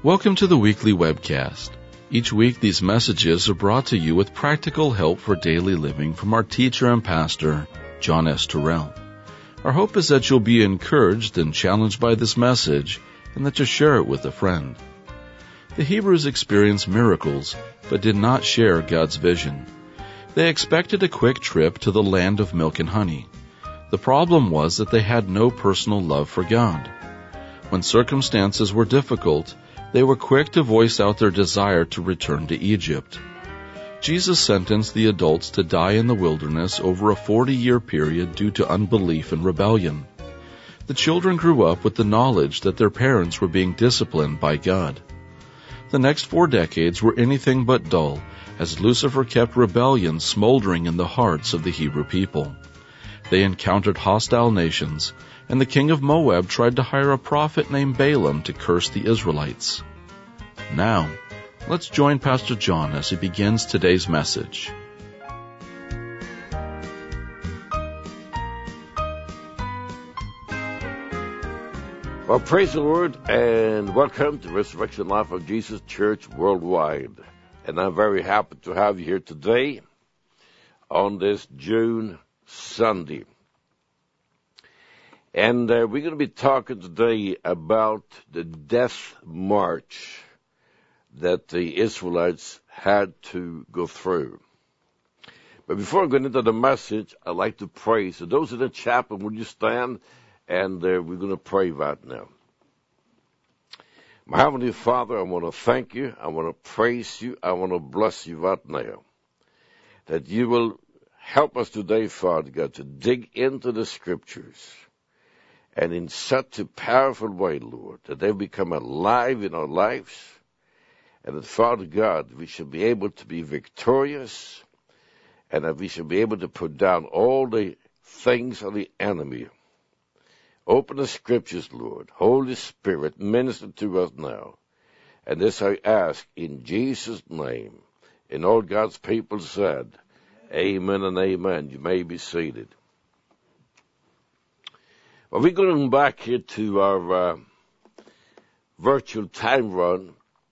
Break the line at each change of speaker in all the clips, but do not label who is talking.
Welcome to the weekly webcast. Each week these messages are brought to you with practical help for daily living from our teacher and pastor, John S. Terrell. Our hope is that you'll be encouraged and challenged by this message and that you'll share it with a friend. The Hebrews experienced miracles, but did not share God's vision. They expected a quick trip to the land of milk and honey. The problem was that they had no personal love for God. When circumstances were difficult, they were quick to voice out their desire to return to Egypt. Jesus sentenced the adults to die in the wilderness over a 40-year period due to unbelief and rebellion. The children grew up with the knowledge that their parents were being disciplined by God. The next 4 decades were anything but dull, as Lucifer kept rebellion smoldering in the hearts of the Hebrew people. They encountered hostile nations, and the king of Moab tried to hire a prophet named Balaam to curse the Israelites. Now, let's join Pastor John as he begins today's message.
Well, praise the Lord, and welcome to Resurrection Life of Jesus Church Worldwide. And I'm very happy to have you here today on this June Sunday. And we're going to be talking today about the death march that the Israelites had to go through. But before I go into the message, I'd like to pray. So those in the chapel, will you stand? And we're going to pray right now. My Heavenly Father, I want to thank you. I want to praise you. I want to bless you right now. That you will help us today, Father God, to dig into the Scriptures. And in such a powerful way, Lord, that they become alive in our lives. And that, Father God, we should be able to be victorious. And that we should be able to put down all the things of the enemy. Open the Scriptures, Lord. Holy Spirit, minister to us now. And this I ask in Jesus' name. And all God's people said, amen and amen. You may be seated. Well, we're going back here to our virtual time run.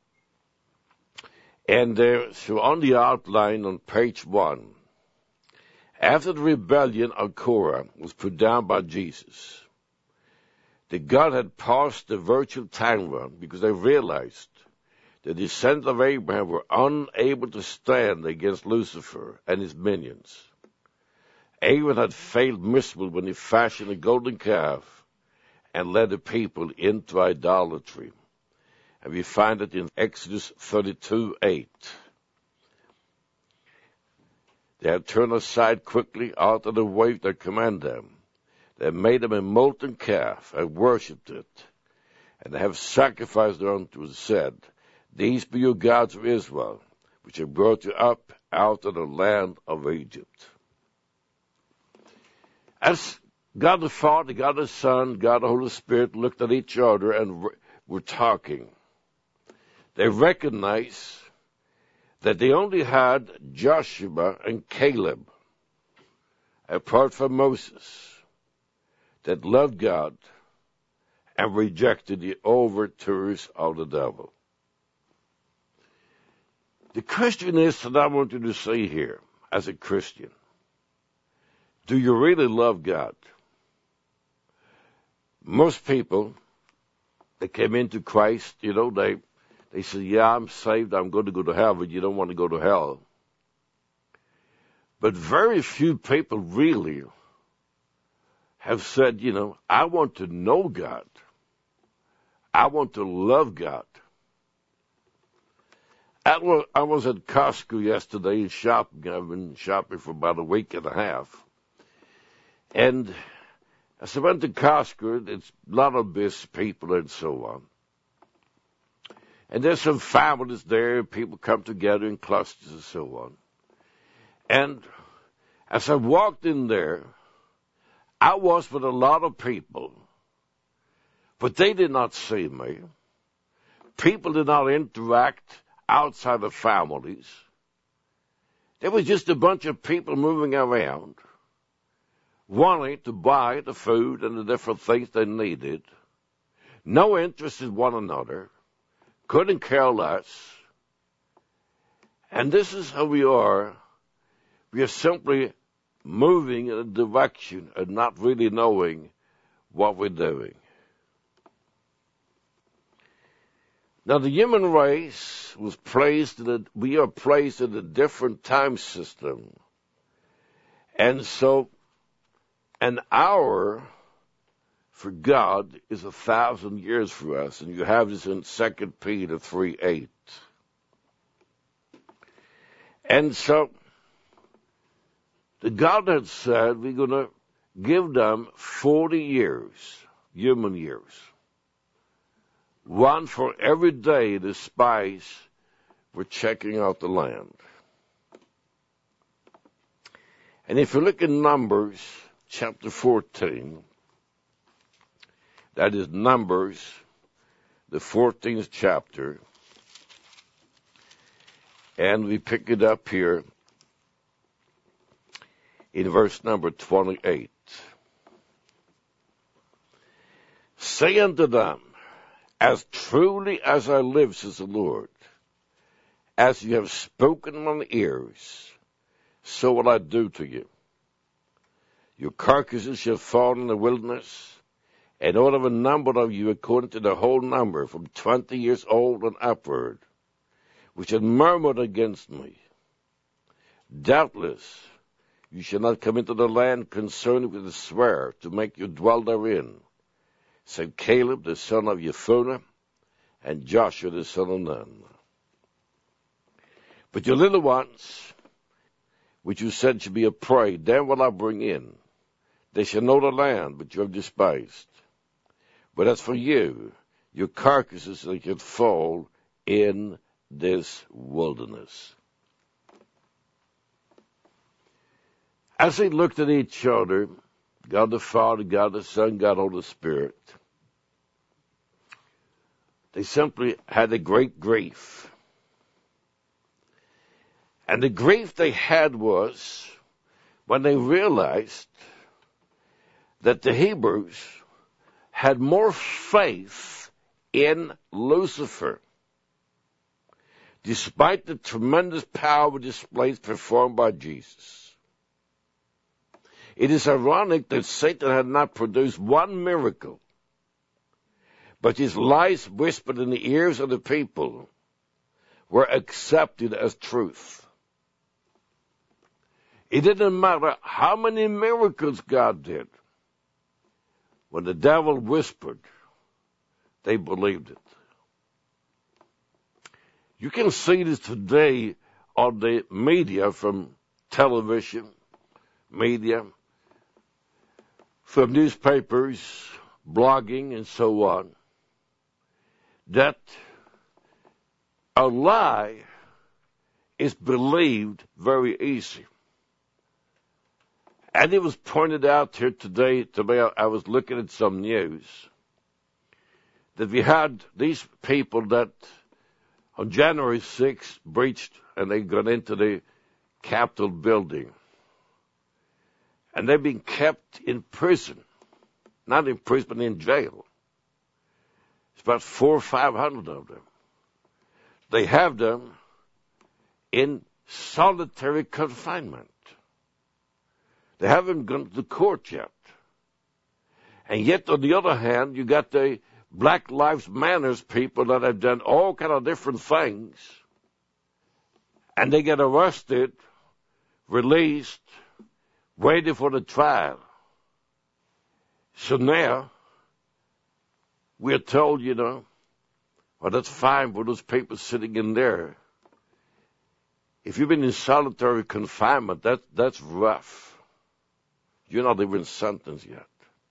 And so on the outline on page 1, after the rebellion of Korah was put down by Jesus, that God had paused the virtual time run because they realized the descendants of Abraham were unable to stand against Lucifer and his minions. Aaron had failed miserably when he fashioned a golden calf and led the people into idolatry. And we find it in Exodus 32:8. They had turned aside quickly out of the way that commanded them. They made them a molten calf and worshipped it. And they have sacrificed thereunto and said, these be your gods of Israel, which have brought you up out of the land of Egypt. As God the Father, God the Son, God the Holy Spirit looked at each other and were talking, they recognized that they only had Joshua and Caleb, apart from Moses, that loved God and rejected the overtures of the devil. The question is that I want you to say here, as a Christian, do you really love God? Most people that came into Christ, they say, yeah, I'm saved, I'm going to go to heaven, you don't want to go to hell. But very few people really have said, I want to know God. I want to love God. I was at Costco yesterday shopping. I've been shopping for about a week and a half. And as I went to Costco, it's a lot of busy people and so on. And there's some families there, people come together in clusters and so on. And as I walked in there, I was with a lot of people, but they did not see me. People did not interact outside of families. There was just a bunch of people moving around, wanting to buy the food and the different things they needed. No interest in one another. couldn't care less. And this is how we are. We are simply moving in a direction and not really knowing what we're doing. Now, the human race was we are placed in a different time system. And so, an hour for God is 1,000 years for us. And you have this in 2 Peter 3:8. And so, the God had said, we're going to give them 40 years, human years. One for every day the spies were checking out the land. And if you look in Numbers chapter 14, that is Numbers, the 14th chapter, and we pick it up here in verse number 28. Say unto them, as truly as I live, says the Lord, as you have spoken in my ears, so will I do to you. Your carcasses shall fall in the wilderness, and all of a number of you according to the whole number, from 20 years old and upward, which had murmured against me. Doubtless you shall not come into the land concerning with a swear to make you dwell therein, said Caleb the son of Jephunneh, and Joshua the son of Nun. But your little ones, which you said should be a prey, them will I bring in. They shall know the land, but you have despised. But as for you, your carcasses they shall fall in this wilderness. As they looked at each other, God the Father, God the Son, God the Holy Spirit, they simply had a great grief. And the grief they had was when they realized that the Hebrews had more faith in Lucifer, despite the tremendous power displays performed by Jesus. It is ironic that Satan had not produced one miracle, but his lies whispered in the ears of the people were accepted as truth. It didn't matter how many miracles God did. When the devil whispered, they believed it. You can see this today on the media, from television, media, from newspapers, blogging, and so on, that a lie is believed very easy. And it was pointed out here today, I was looking at some news, that we had these people that on January 6th breached and they got into the Capitol building. And they've been kept in prison. Not in prison, but in jail. It's about 400 or 500 of them. They have them in solitary confinement. They haven't gone to court yet. And yet, on the other hand, you got the Black Lives Matter people that have done all kind of different things. And they get arrested, released, waiting for the trial. So now, we're told, well, that's fine for those people sitting in there. If you've been in solitary confinement, that's rough. You're not even sentenced yet.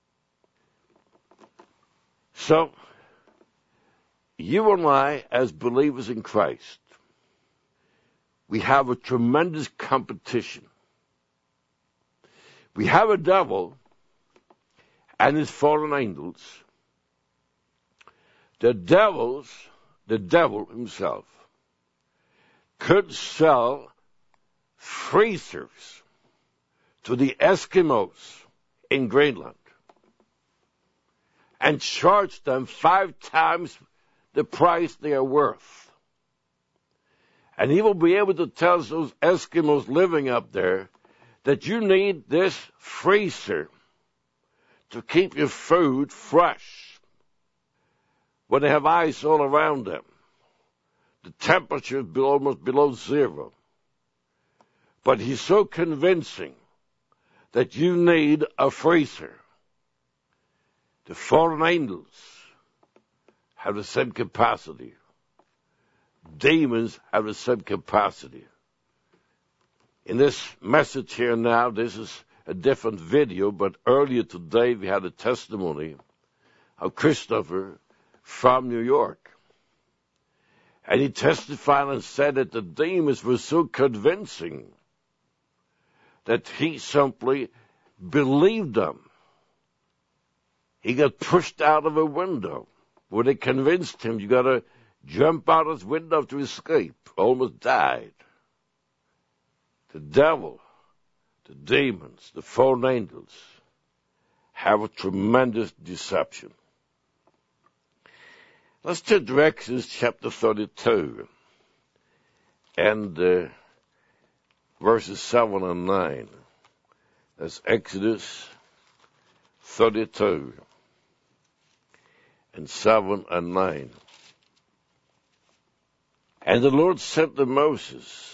So, you and I, as believers in Christ, we have a tremendous competition. We have a devil and his fallen angels. The devil himself, could sell freezers to the Eskimos in Greenland and charge them 5 times the price they are worth. And he will be able to tell those Eskimos living up there that you need this freezer to keep your food fresh when they have ice all around them. The temperature is almost below zero. But he's so convincing that you need a freezer. The fallen angels have the same capacity. Demons have the same capacity. In this message here now, this is a different video, but earlier today we had a testimony of Christopher from New York. And he testified and said that the demons were so convincing that he simply believed them. He got pushed out of a window where they convinced him you got to jump out of his window to escape. Almost died. The devil, the demons, the fallen angels have a tremendous deception. Let's turn to Exodus chapter 32 and verses 7 and 9. That's Exodus 32 and 7 and 9. And the Lord said to Moses,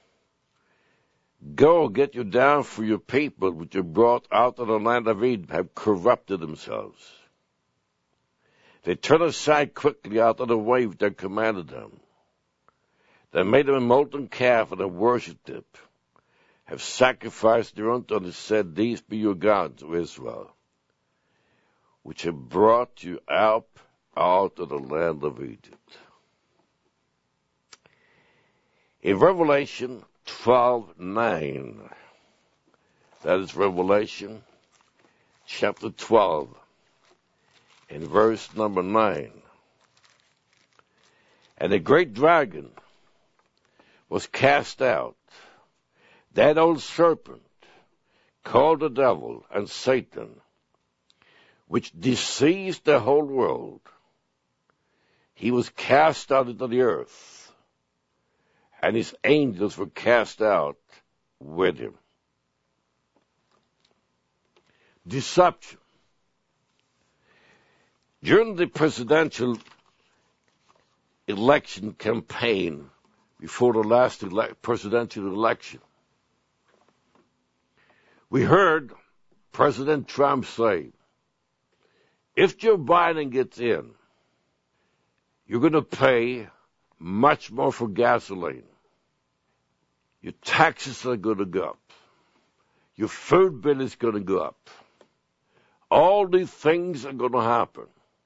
Go, get you down, for your people which you brought out of the land of Egypt have corrupted themselves. They turned aside quickly out of the way which I commanded them. They made them a molten calf and have worshipped it, have sacrificed thereunto, and said, These be your gods, O Israel, which have brought you out of the land of Egypt. In Revelation 12:9, that is Revelation chapter 12, in verse number 9. And a great dragon was cast out, that old serpent, called the devil and Satan, which deceives the whole world. He was cast out into the earth, and his angels were cast out with him. Deception. During the presidential election campaign, before the last presidential election, we heard President Trump say, if Joe Biden gets in, you're going to pay much more for gasoline. Your taxes are going to go up. Your food bill is going to go up. All these things are going to happen.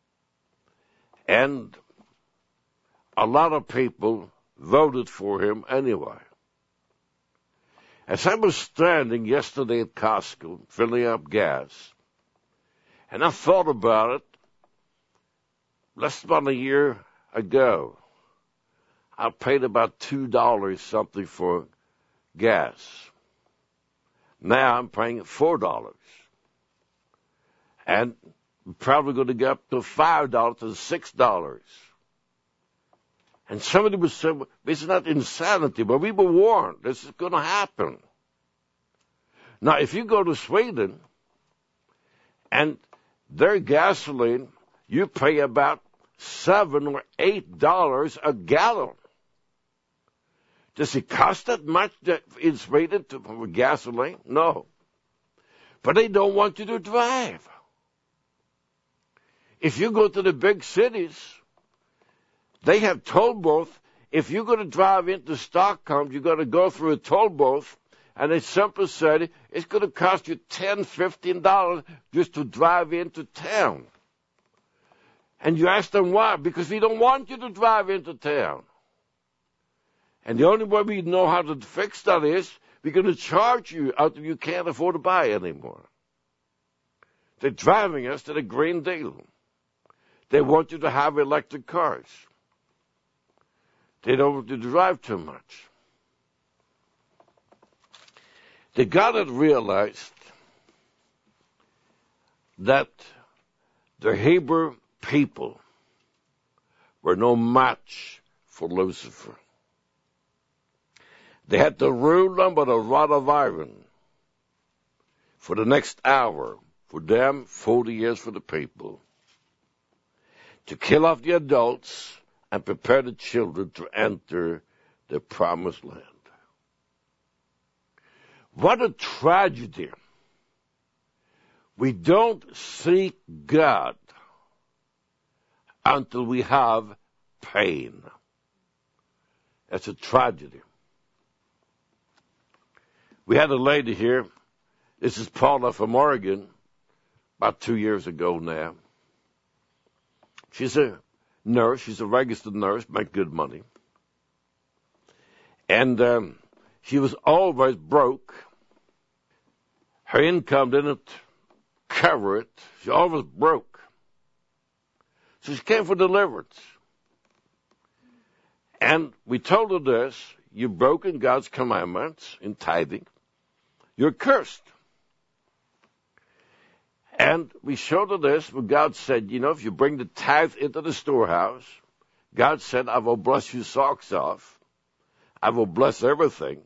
And a lot of people voted for him anyway. As I was standing yesterday at Costco, filling up gas, and I thought about it, less than a year ago, I paid about $2 something for gas. Now I'm paying $4. And we're probably going to get up to $5 to $6. And somebody would say, this is not insanity, but we were warned. This is going to happen. Now, if you go to Sweden and their gasoline, you pay about $7 or $8 a gallon. Does it cost that much in Sweden for gasoline? No. But they don't want you to drive. If you go to the big cities, they have toll booths. If you're going to drive into Stockholm, you're going to go through a toll booth, and they simply said it's going to cost you $10, $15 just to drive into town. And you ask them why? Because we don't want you to drive into town. And the only way we know how to fix that is we're going to charge you out you can't afford to buy anymore. They're driving us to the Green Deal. They want you to have electric cars. They don't want you to drive too much. They got to realize that the Hebrew people were no match for Lucifer. They had to rule them with a rod of iron for the next hour. For them, 40 years for the people. To kill off the adults and prepare the children to enter the promised land. What a tragedy. We don't seek God until we have pain. That's a tragedy. We had a lady here. This is Paula from Oregon, about 2 years ago now. She's a nurse. She's a registered nurse, make good money. And she was always broke. Her income didn't cover it. She always broke. So she came for deliverance. And we told her this: you've broken God's commandments in tithing. You're cursed. And we showed her this, but God said, if you bring the tithe into the storehouse, God said, I will bless your socks off. I will bless everything.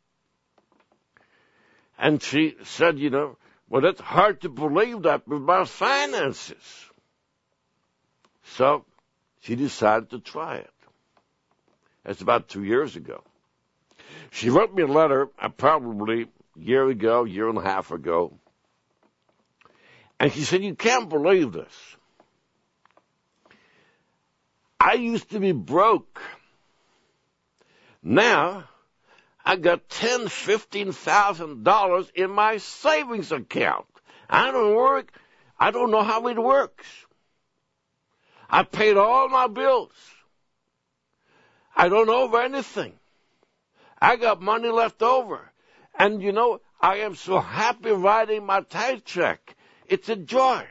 And she said, well, it's hard to believe that with my finances. So she decided to try it. That's about 2 years ago. She wrote me a letter, probably a year and a half ago. And she said, you can't believe this. I used to be broke. Now, I got $10,000, $15,000 in my savings account. I don't work. I don't know how it works. I paid all my bills. I don't owe anything. I got money left over. And I am so happy writing my tithe check. It's a joy.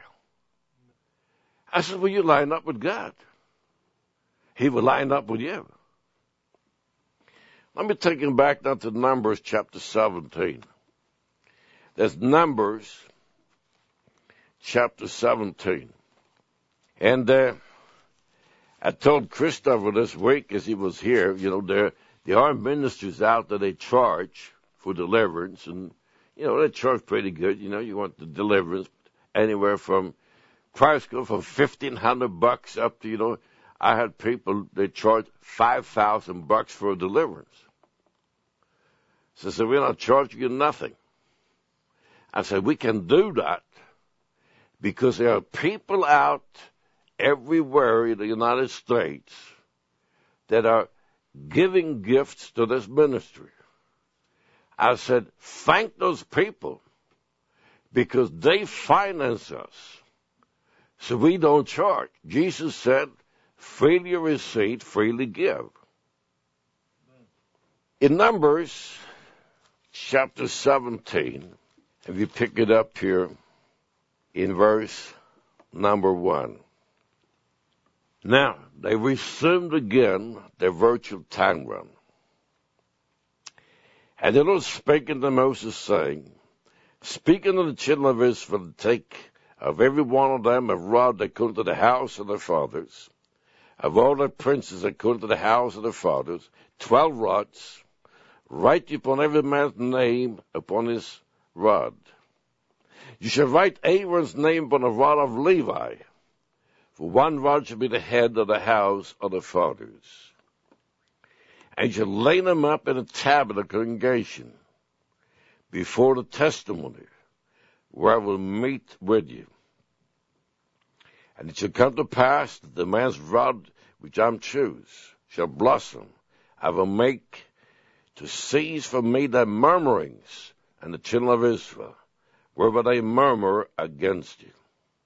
I said, well, you line up with God. He will line up with you. Let me take him back now to Numbers chapter 17. There's Numbers chapter 17. And I told Christopher this week as he was here, there are ministries out there they charge for deliverance. And, they charge pretty good. You want the deliverance anywhere from price go from $1,500 up to, I had people, they charge $5,000 for a deliverance. So I said, we're not charging you nothing. I said, we can do that because there are people out everywhere in the United States that are giving gifts to this ministry. I said, thank those people because they finance us. So we don't charge. Jesus said, freely receive, freely give. In Numbers chapter 17, if you pick it up here in verse number 1. Now, they resumed again their virtual time run. And the Lord spake unto Moses, saying, speak unto the children of Israel to take of every one of them a rod according to the house of their fathers, of all their princes according to the house of their fathers, 12 rods, write upon every man's name upon his rod. You shall write Aaron's name upon the rod of Levi, for one rod shall be the head of the house of the fathers. And you shall lay them up in a tabernacle of congregation before the testimony, where I will meet with you. And it shall come to pass that the man's rod which I choose shall blossom. I will make to cease from me their murmurings, and the children of Israel, whereby they murmur against you.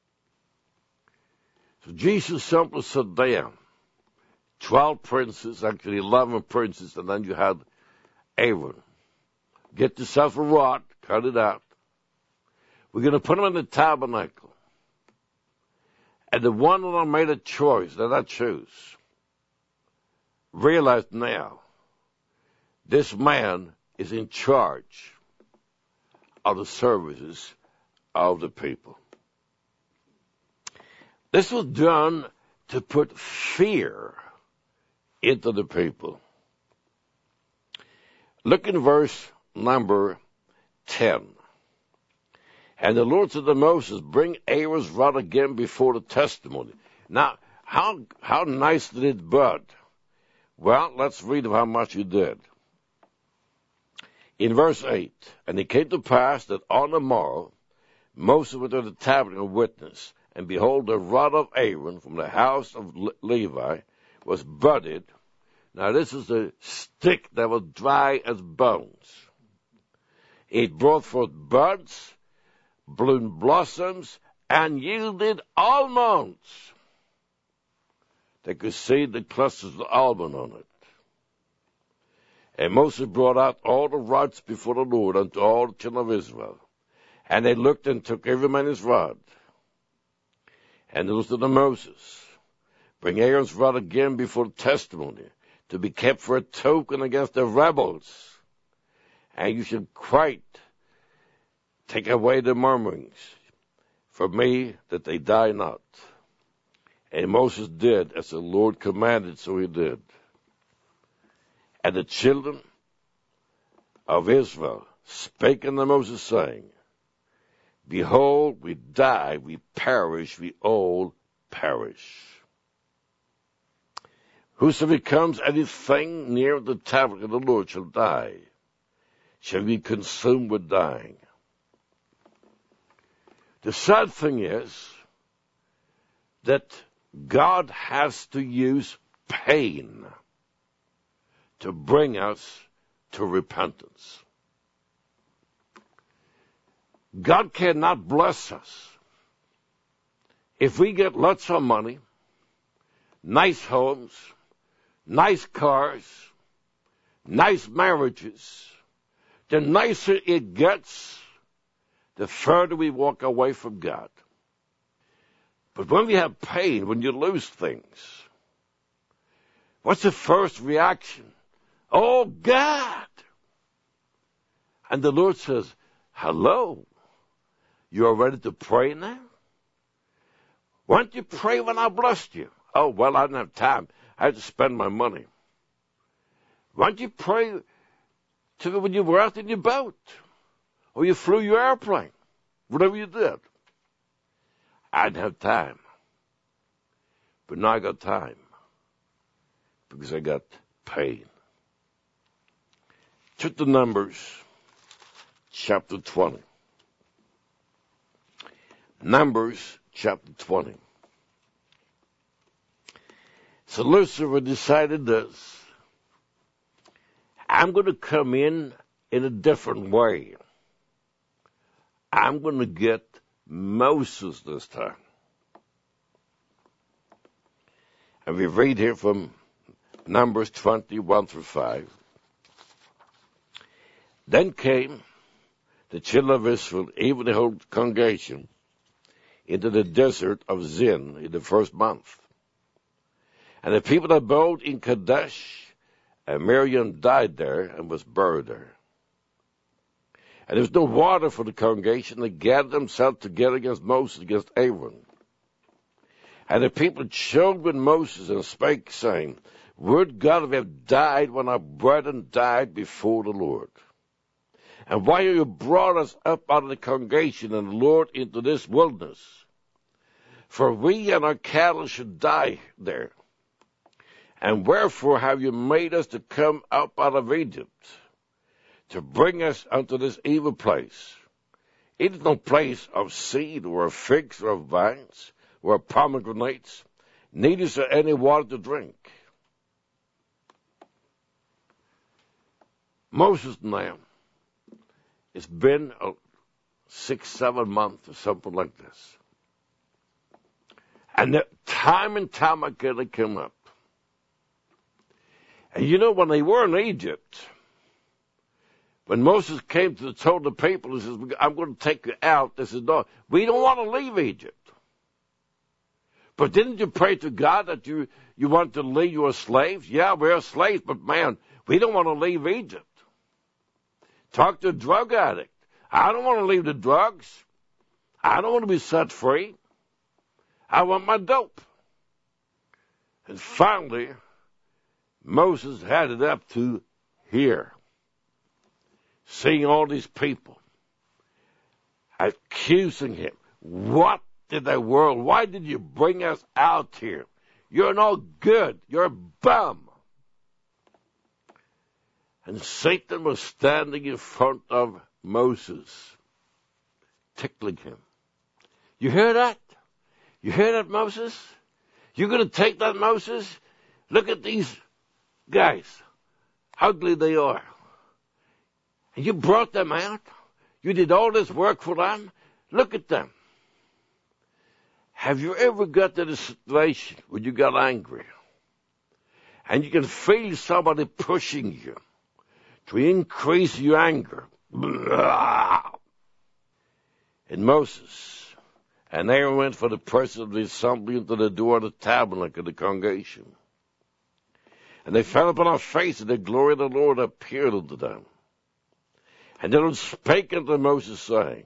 So Jesus simply said down 12 princes, actually 11 princes, and then you had Aaron. Get yourself a rod, cut it out. We're going to put them in the tabernacle. And the one that I made a choice, that I choose, realize now, this man is in charge of the services of the people. This was done to put fear into the people. Look in verse number 10. And the Lord said to Moses, bring Aaron's rod again before the testimony. Now, how nice did it bud? Well, let's read of how much he did. In verse 8, and it came to pass that on the morrow Moses went to the tabernacle of witness, and behold, the rod of Aaron from the house of Levi was budded. Now this is a stick that was dry as bones. It brought forth buds, bloomed blossoms, and yielded almonds. They could see the clusters of almond on it. And Moses brought out all the rods before the Lord unto all the children of Israel. And they looked and took every man his rod. And the Lord said to Moses, bring Aaron's rod again before the testimony, to be kept for a token against the rebels. And you should quite take away the murmurings from me, that they die not. And Moses did as the Lord commanded, so he did. And the children of Israel spake unto Moses, saying, behold, we die, we perish, we all perish. Whosoever comes anything near the tabernacle of the Lord shall die, shall be consumed with dying. The sad thing is that God has to use pain to bring us to repentance. God cannot bless us if we get lots of money, nice homes, nice cars, nice marriages. The nicer it gets, the further we walk away from God. But when we have pain, when you lose things, what's the first reaction? Oh, God! And the Lord says, hello, you are ready to pray now? Why don't you pray when I blessed you? Oh, well, I didn't have time. I had to spend my money. Why don't you pray when you were out in your boat? Or you flew your airplane? Whatever you did. I didn't have time. But now I got time. Because I got pain. Turn to Numbers chapter 20. Numbers chapter 20. So Lucifer decided this. I'm going to come in a different way. I'm going to get Moses this time. And we read here from Numbers 21 through 5. Then came the children of Israel, even the whole congregation, into the desert of Zin in the first month. And the people abode in Kadesh, and Miriam died there and was buried there. And there was no water for the congregation. They gathered themselves together against Moses, against Aaron. And the people chilled with Moses and spake, saying, would God have died when our brethren died before the Lord? And why have you brought us up out of the congregation and the Lord into this wilderness? For we and our cattle should die there. And wherefore have you made us to come up out of Egypt, to bring us unto this evil place? It is no place of seed, or of figs, or of vines, or of pomegranates, neither is there any water to drink. Moses now, it's been 6-7 months or something like this. And time and time again it came up. And you know, when they were in Egypt, when Moses came to told the people, he says, I'm going to take you out. They said, no, we don't want to leave Egypt. But didn't you pray to God that you want to leave? You are slaves? Yeah, we're slaves, but man, we don't want to leave Egypt. Talk to a drug addict. I don't want to leave the drugs. I don't want to be set free. I want my dope. And finally, Moses had it up to here, seeing all these people accusing him. What in the world? Why did you bring us out here? You're no good. You're a bum. And Satan was standing in front of Moses, tickling him. You hear that? You hear that, Moses? You're going to take that, Moses? Look at these guys. How ugly they are. And you brought them out. You did all this work for them. Look at them. Have you ever got to the situation where you got angry and you can feel somebody pushing you to increase your anger? And Moses and Aaron went for the president of the assembly into the door of the tabernacle of the congregation. And they fell upon our face, and the glory of the Lord appeared unto them. And the Lord spake unto Moses, saying,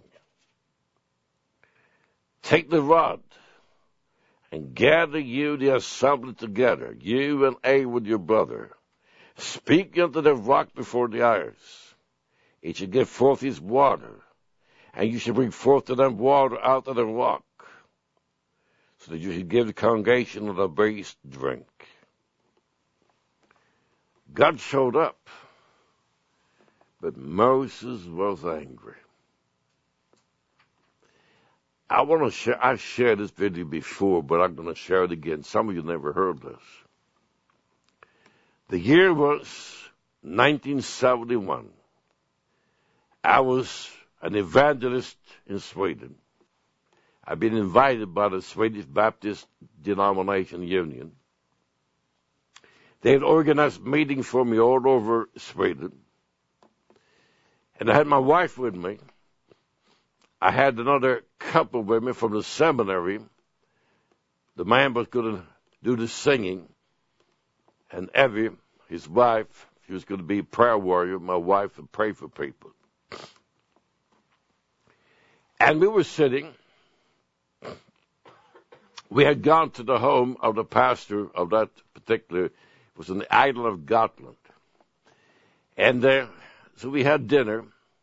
Take the rod, and gather you the assembly together, you and Aaron your brother. Speak unto the rock before the iron. It shall give forth his water, and you shall bring forth to them water out of the rock, so that you should give the congregation of the beast drink. God showed up, but Moses was angry. I want to share. I've shared this video before, but I'm going to share it again. Some of you never heard this. The year was 1971. I was an evangelist in Sweden. I've been invited by the Swedish Baptist Denomination Union. They had organized meetings for me all over Sweden. And I had my wife with me. I had another couple with me from the seminary. The man was going to do the singing. And Evie, his wife, she was going to be a prayer warrior. My wife would pray for people. And we were sitting. We had gone to the home of the pastor of that particular, it was in the island of Gotland. And so we had dinner.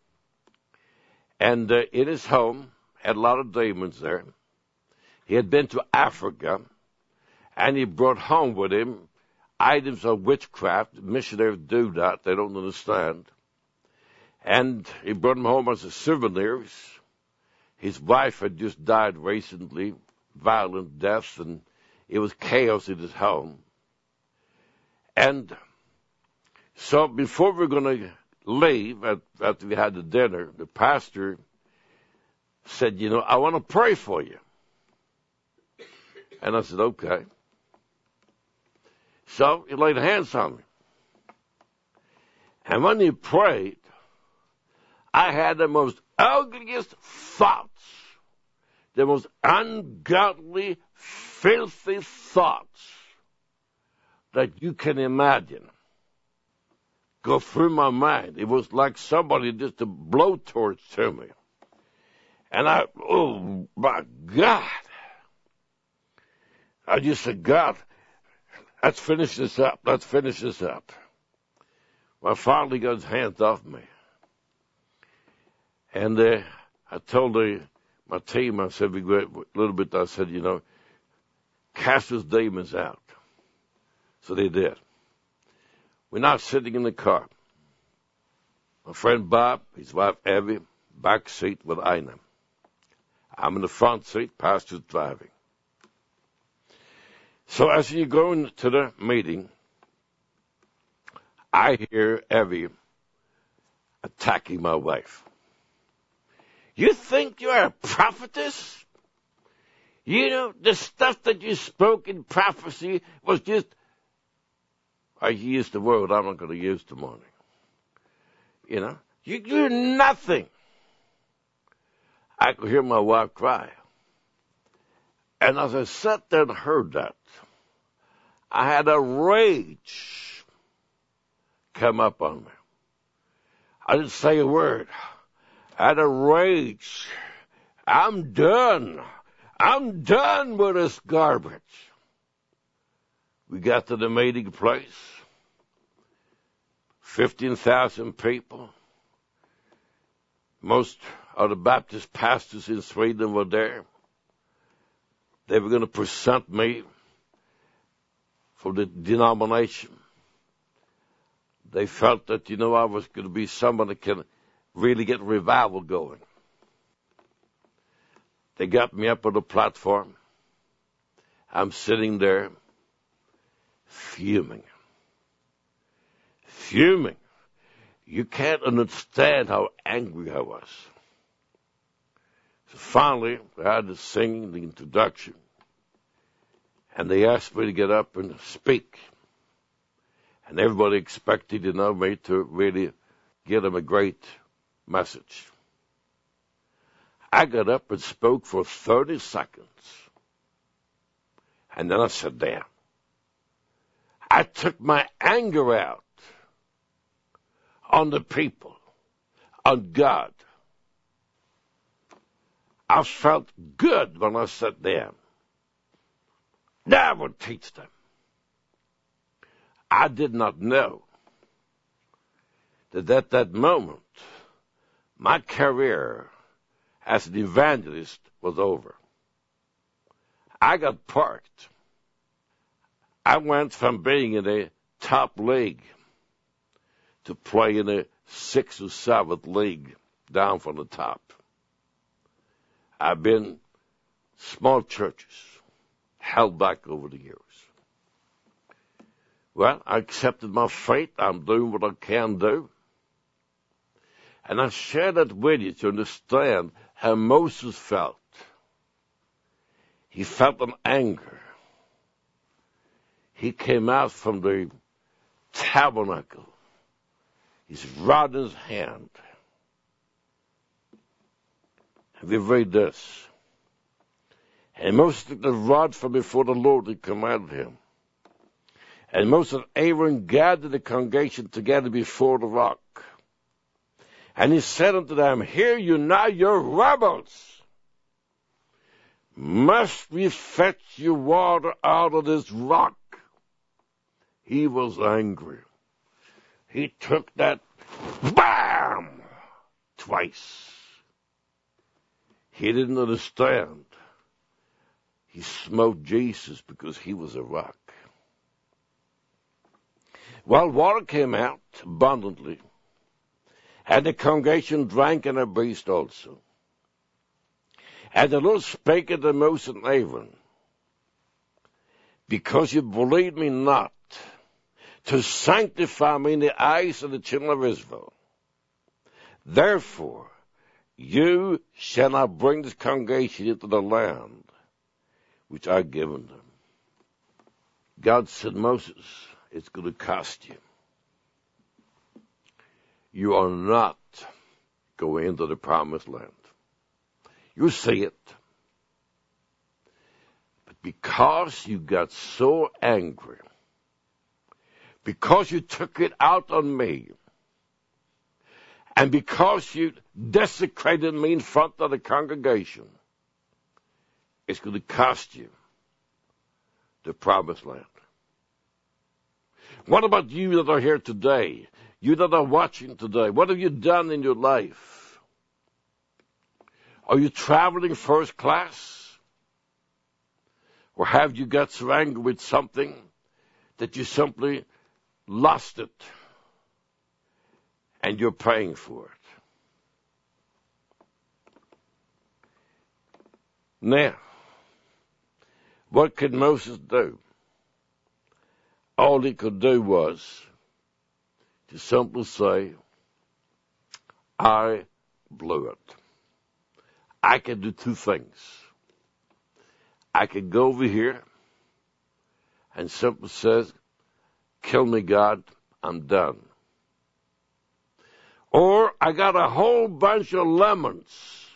And in his home, had a lot of demons there. He had been to Africa, and he brought home with him items of witchcraft. Missionaries do that. They don't understand. And he brought them home as souvenirs. His wife had just died recently, violent deaths, and it was chaos in his home. And so before we were going to leave, after we had the dinner, the pastor said, I want to pray for you. And I said, okay. So he laid hands on me. And when he prayed, I had the most ugliest thoughts, the most ungodly, filthy thoughts that you can imagine go through my mind. It was like somebody just a blowtorch to me. And oh my God. I just said, God, let's finish this up. Let's finish this up. Well, finally got his hands off me. And I told my team, I said, a little bit, I said, cast those demons out. So they did. We're now sitting in the car. My friend Bob, his wife Evie, back seat with Ina. I'm in the front seat, pastor's driving. So as you go into the meeting, I hear Evie attacking my wife. You think you're a prophetess? The stuff that you spoke in prophecy was just, I used the word I'm not going to use tomorrow. You're nothing. I could hear my wife cry. And as I sat there and heard that, I had a rage come up on me. I didn't say a word. I had a rage. I'm done. I'm done with this garbage. We got to the meeting place. 15,000 people. Most of the Baptist pastors in Sweden were there. They were going to present me for the denomination. They felt that, I was going to be someone that can really get revival going. They got me up on the platform. I'm sitting there fuming. Fuming. You can't understand how angry I was. So finally, I had to sing the introduction. And they asked me to get up and speak. And everybody expected, me to really give them a great message. I got up and spoke for 30 seconds. And then I sat down. I took my anger out on the people, on God. I felt good when I sat down. Now I would teach them. I did not know that at that moment, my career as an evangelist was over. I got parked. I went from being in a top league to play in a 6th or 7th league down from the top. I've been small churches, held back over the years. Well, I accepted my fate. I'm doing what I can do. And I share that with you to understand how Moses felt. He felt an anger. He came out from the tabernacle, his rod in his hand. And we read this. And Moses took the rod from before the Lord and commanded him. And Moses and Aaron gathered the congregation together before the rock. And he said unto them, Hear you now, your rebels. Must we fetch you water out of this rock? He was angry. He took that, bam, twice. He didn't understand. He smote Jesus because he was a rock. Well, water came out abundantly, and the congregation drank and abased also. And the Lord spake unto Moses and Aaron, Because you believed me not, to sanctify me in the eyes of the children of Israel, therefore you shall not bring this congregation into the land which I've given them. God said, Moses, it's going to cost you. You are not going into the promised land. You see it. But because you got so angry, because you took it out on me, and because you desecrated me in front of the congregation, it's going to cost you the promised land. What about you that are here today? You that are watching today, what have you done in your life? Are you traveling first class? Or have you got so angry with something that you simply lost it and you're paying for it? Now, what could Moses do? All he could do was to simply say, I blew it. I can do two things. I could go over here and simply says, kill me, God, I'm done. Or I got a whole bunch of lemons,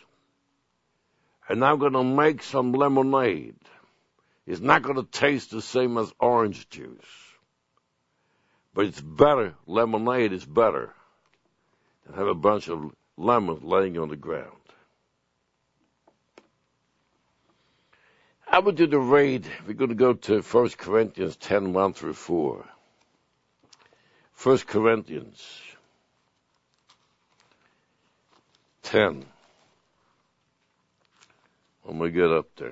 and I'm going to make some lemonade. It's not going to taste the same as orange juice. But it's better. Lemonade is better than have a bunch of lemons laying on the ground. I want you to read, we're going to go to 1 Corinthians 10, 1 through 4. 1 Corinthians 10. When we get up there.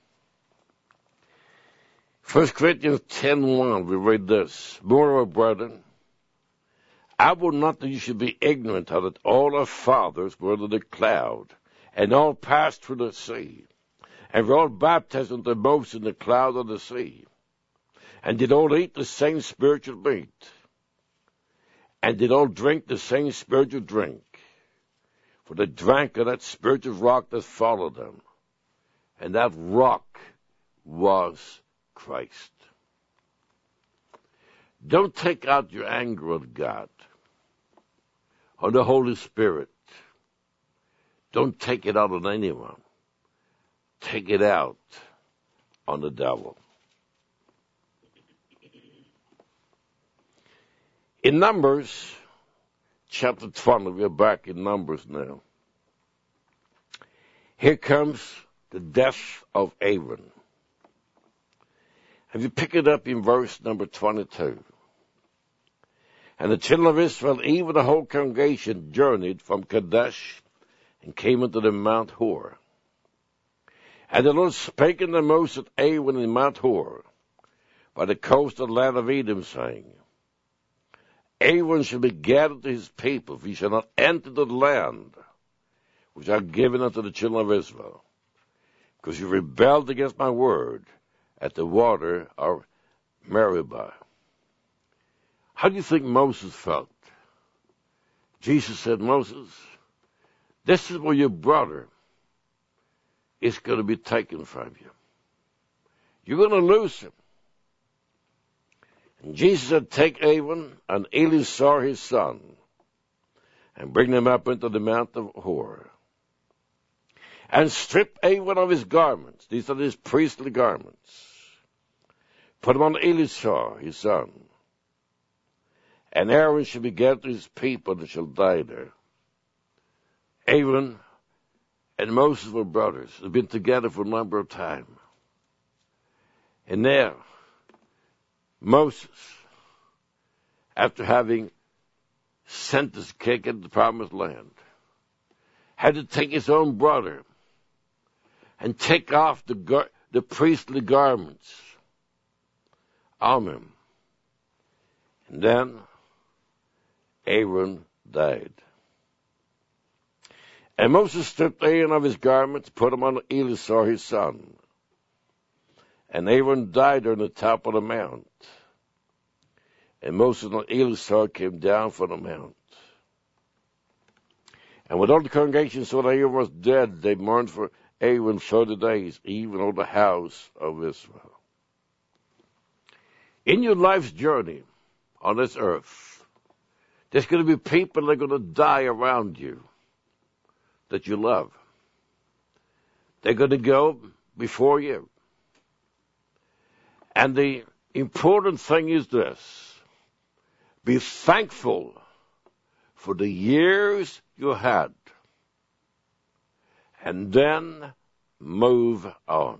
1 Corinthians 10:1, we read this. Moreover, brethren, I will not that you should be ignorant how that all our fathers were under the cloud, and all passed through the sea, and were all baptized into Moses in the cloud of the sea, and did all eat the same spiritual meat, and did all drink the same spiritual drink, for they drank of that spiritual rock that followed them, and that rock was Christ. Don't take out your anger on God, on the Holy Spirit. Don't take it out on anyone. Take it out on the devil. In Numbers chapter 20, we're back in Numbers now. Here comes the death of Aaron. And you pick it up in verse number 22. And the children of Israel, even the whole congregation, journeyed from Kadesh and came unto the Mount Hor. And the Lord spake unto Moses at Aaron in Mount Hor, by the coast of the land of Edom, saying, Aaron shall be gathered to his people, for he shall not enter the land which I have given unto the children of Israel, because you rebelled against my word at the water of Meribah. How do you think Moses felt? Jesus said, Moses, this is where your brother is going to be taken from you. You're going to lose him. And Jesus said, take Aaron and Eleazar his son, and bring them up into the Mount of Hor, and strip Aaron of his garments. These are his priestly garments. Put them on Eleazar his son. And Aaron shall be gathered to his people and shall die there. Aaron and Moses were brothers. They've been together for a number of time. And now, Moses, after having sent his king into the promised land, had to take his own brother and take off the priestly garments on him. And then Aaron died. And Moses stripped Aaron of his garments, put him on Eleazar his son. And Aaron died on the top of the mount. And Moses and Eleazar came down from the mount. And when all the congregation saw that Aaron was dead, they mourned for Aaron 30 days, even all the house of Israel. In your life's journey on this earth, there's going to be people that are going to die around you that you love. They're going to go before you. And the important thing is this: be thankful for the years you had, and then move on.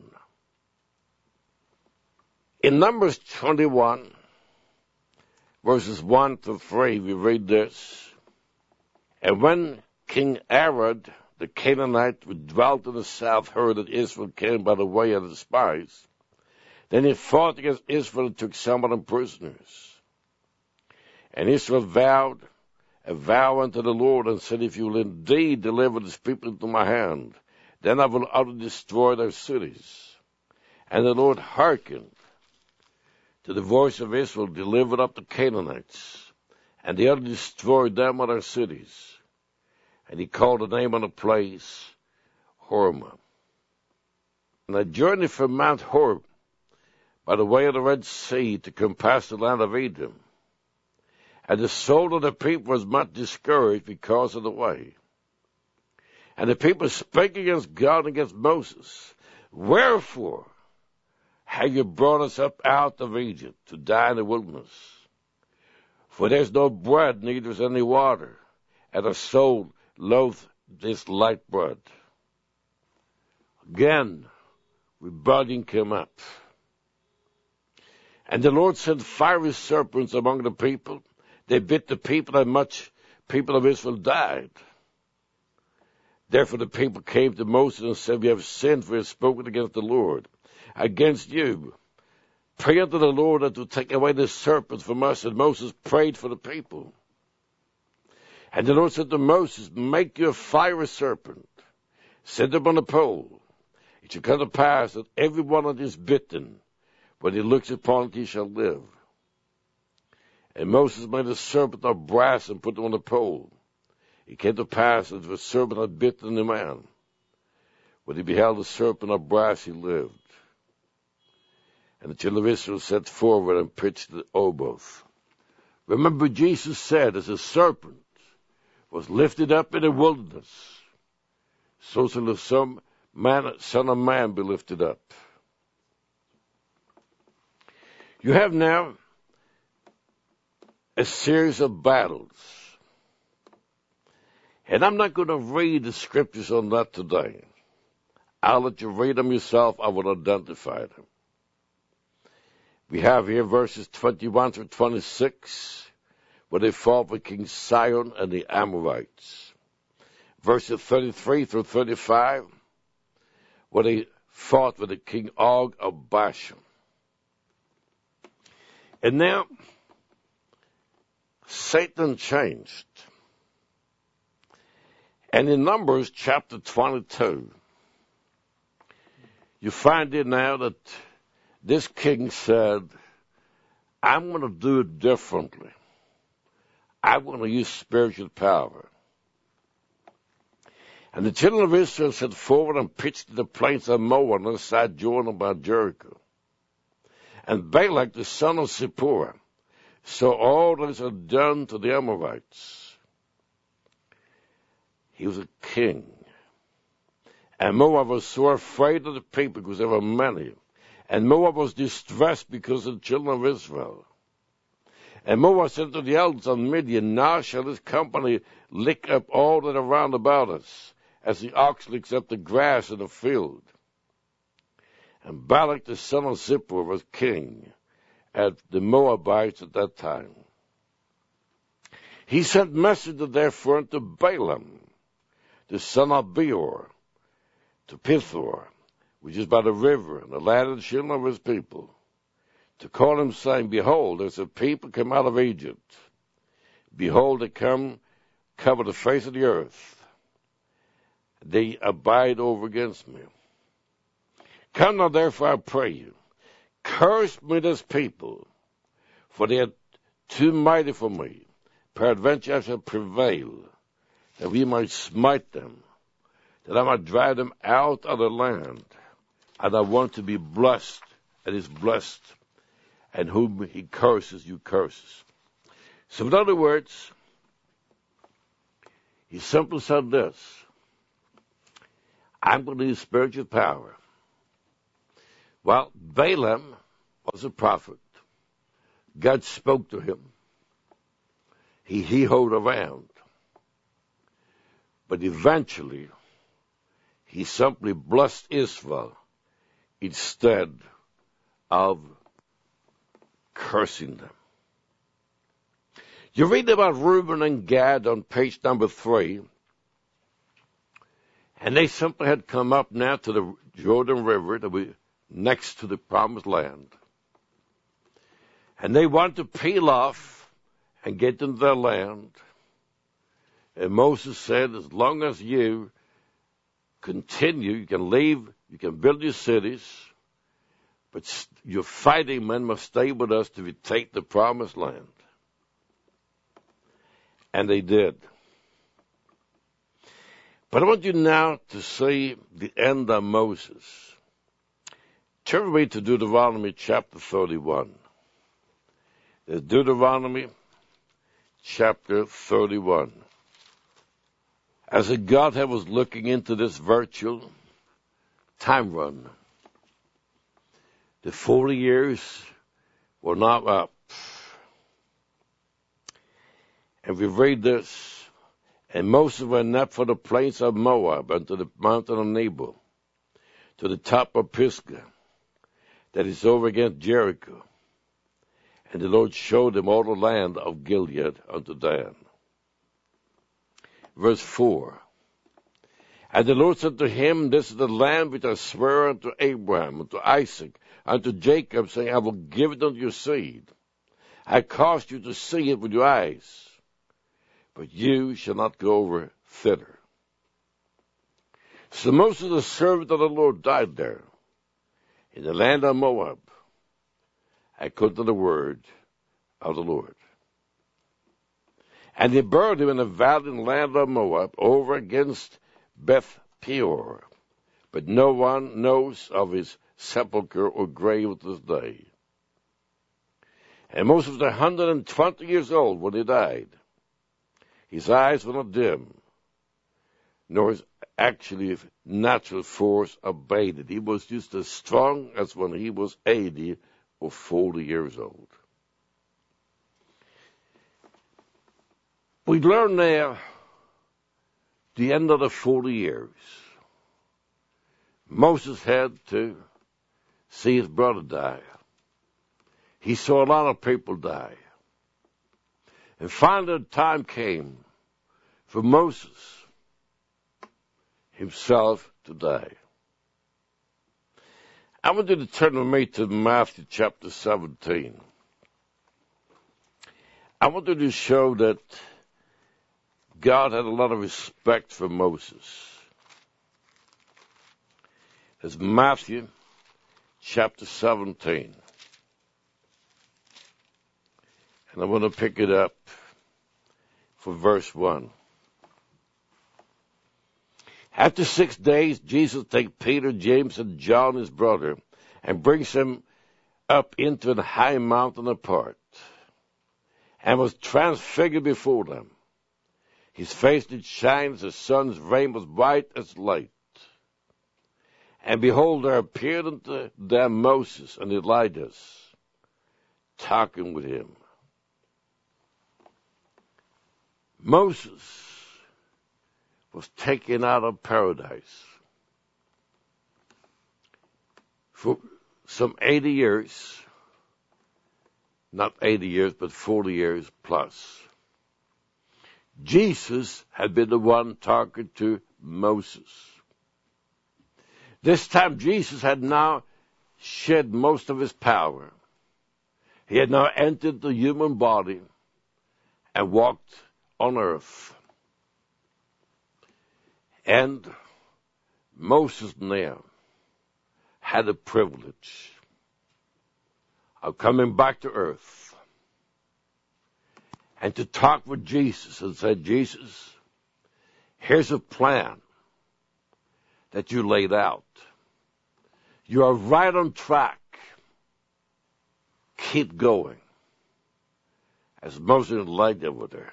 In Numbers 21, verses 1 to 3, we read this. And when King Arad, the Canaanite, who dwelt in the south, heard that Israel came by the way of the spies, then he fought against Israel and took some of them prisoners. And Israel vowed a vow unto the Lord, and said, if you will indeed deliver this people into my hand, then I will utterly destroy their cities. And the Lord hearkened to the voice of Israel, delivered up the Canaanites, and they utterly destroyed them and their cities. And he called the name of the place Hormah. And they journeyed from Mount Hor by the way of the Red Sea to compass the land of Edom. And the soul of the people was much discouraged because of the way. And the people spake against God and against Moses. Wherefore have you brought us up out of Egypt to die in the wilderness? For there's no bread, neither is any water, and our soul loath this light bread. Again, rebellion came up. And the Lord sent fiery serpents among the people. They bit the people, and much people of Israel died. Therefore the people came to Moses and said, we have sinned, for we have spoken against the Lord, against you. Pray unto the Lord that to take away the serpents from us. And Moses prayed for the people. And the Lord said to Moses, make you a fiery serpent, set it upon a pole. It shall come to pass that every one that is bitten, when he looks upon it, he shall live. And Moses made a serpent of brass and put it on a pole. It came to pass that the serpent had bitten the man. When he beheld the serpent of brass, he lived. And the children of Israel set forward and pitched the Oboth. Remember, Jesus said, as a serpent was lifted up in the wilderness, so shall the Son of Man be lifted up. You have now a series of battles. And I'm not going to read the scriptures on that today. I'll let you read them yourself. I will identify them. We have here verses 21 through 26, where they fought with King Sihon and the Amorites. Verses 33 through 35, where they fought with the King Og of Bashan. And now, Satan changed. And in Numbers chapter 22, you find it now that this king said, I'm going to do it differently. I'm going to use spiritual power. And the children of Israel set forward and pitched to the plains of Moab on the side Jordan about Jericho. And Balak, the son of Zippor, saw all that had done to the Amorites. He was a king. And Moab was so afraid of the people because there were many. And Moab was distressed because of the children of Israel. And Moab said to the elders of Midian, now shall this company lick up all that are round about us, as the ox licks up the grass in the field. And Balak the son of Zippor was king at the Moabites at that time. He sent messengers therefore unto Balaam, the son of Beor, to Pithor, which is by the river, and the land of the children of his people, to call him, saying, behold, there's a people come out of Egypt. Behold, they come, cover the face of the earth. They abide over against me. Come now, therefore, I pray you, curse me this people, for they are too mighty for me. Peradventure I shall prevail, that we might smite them, that I might drive them out of the land. And I want to be blessed, and is blessed, and whom he curses, you curses. So in other words, he simply said this, I'm going to use spiritual power. Well, Balaam was a prophet. God spoke to him. He hee-hawed around. But eventually, he simply blessed Israel instead of cursing them. You read about Reuben and Gad on page number 3, and they simply had come up now to the Jordan River that we next to the Promised Land. And they want to peel off and get into their land. And Moses said, as long as you continue, you can leave, you can build your cities, but your fighting men must stay with us till we take the Promised Land. And they did. But I want you now to see the end of Moses. Turn with me to Deuteronomy chapter 31. There's Deuteronomy chapter 31. As a Godhead was looking into this virtual time run, the 40 years were not up. And we read this, and Moses went up for the plains of Moab unto the mountain of Nebo, to the top of Pisgah, that is over against Jericho. And the Lord showed him all the land of Gilead unto Dan. Verse 4. And the Lord said to him, This is the land which I swear unto Abraham, unto Isaac, unto Jacob, saying, I will give it unto your seed. I caused you to see it with your eyes, but you shall not go over thither. So Moses, the servant of the Lord, died there, in the land of Moab, according to the word of the Lord. And they buried him in the valley in the land of Moab, over against Beth Peor. But no one knows of his sepulchre or grave to this day. And Moses was 120 years old when he died. His eyes were not dim, nor his actually natural force abated. He was just as strong as when he was 80 or 40 years old. We learn there the end of the 40 years. Moses had to see his brother die. He saw a lot of people die. And finally the time came for Moses himself to die. I want you to turn with me to Matthew chapter 17. I want you to show that God had a lot of respect for Moses. It's Matthew chapter 17. And I want to pick it up for verse 1. After 6 days, Jesus takes Peter, James, and John, his brother, and brings them up into a high mountain apart, and was transfigured before them. His face did shine as the sun's rays was white as light. And behold, there appeared unto them Moses and Elijah, talking with him. Moses was taken out of paradise for some 80 years, not 80 years, but 40 years plus. Jesus had been the one talking to Moses. This time Jesus had now shed most of his power. He had now entered the human body and walked on earth. And Moses now had the privilege of coming back to earth and to talk with Jesus and say, Jesus, here's a plan that you laid out. You are right on track. Keep going. As Moses and Elijah were there.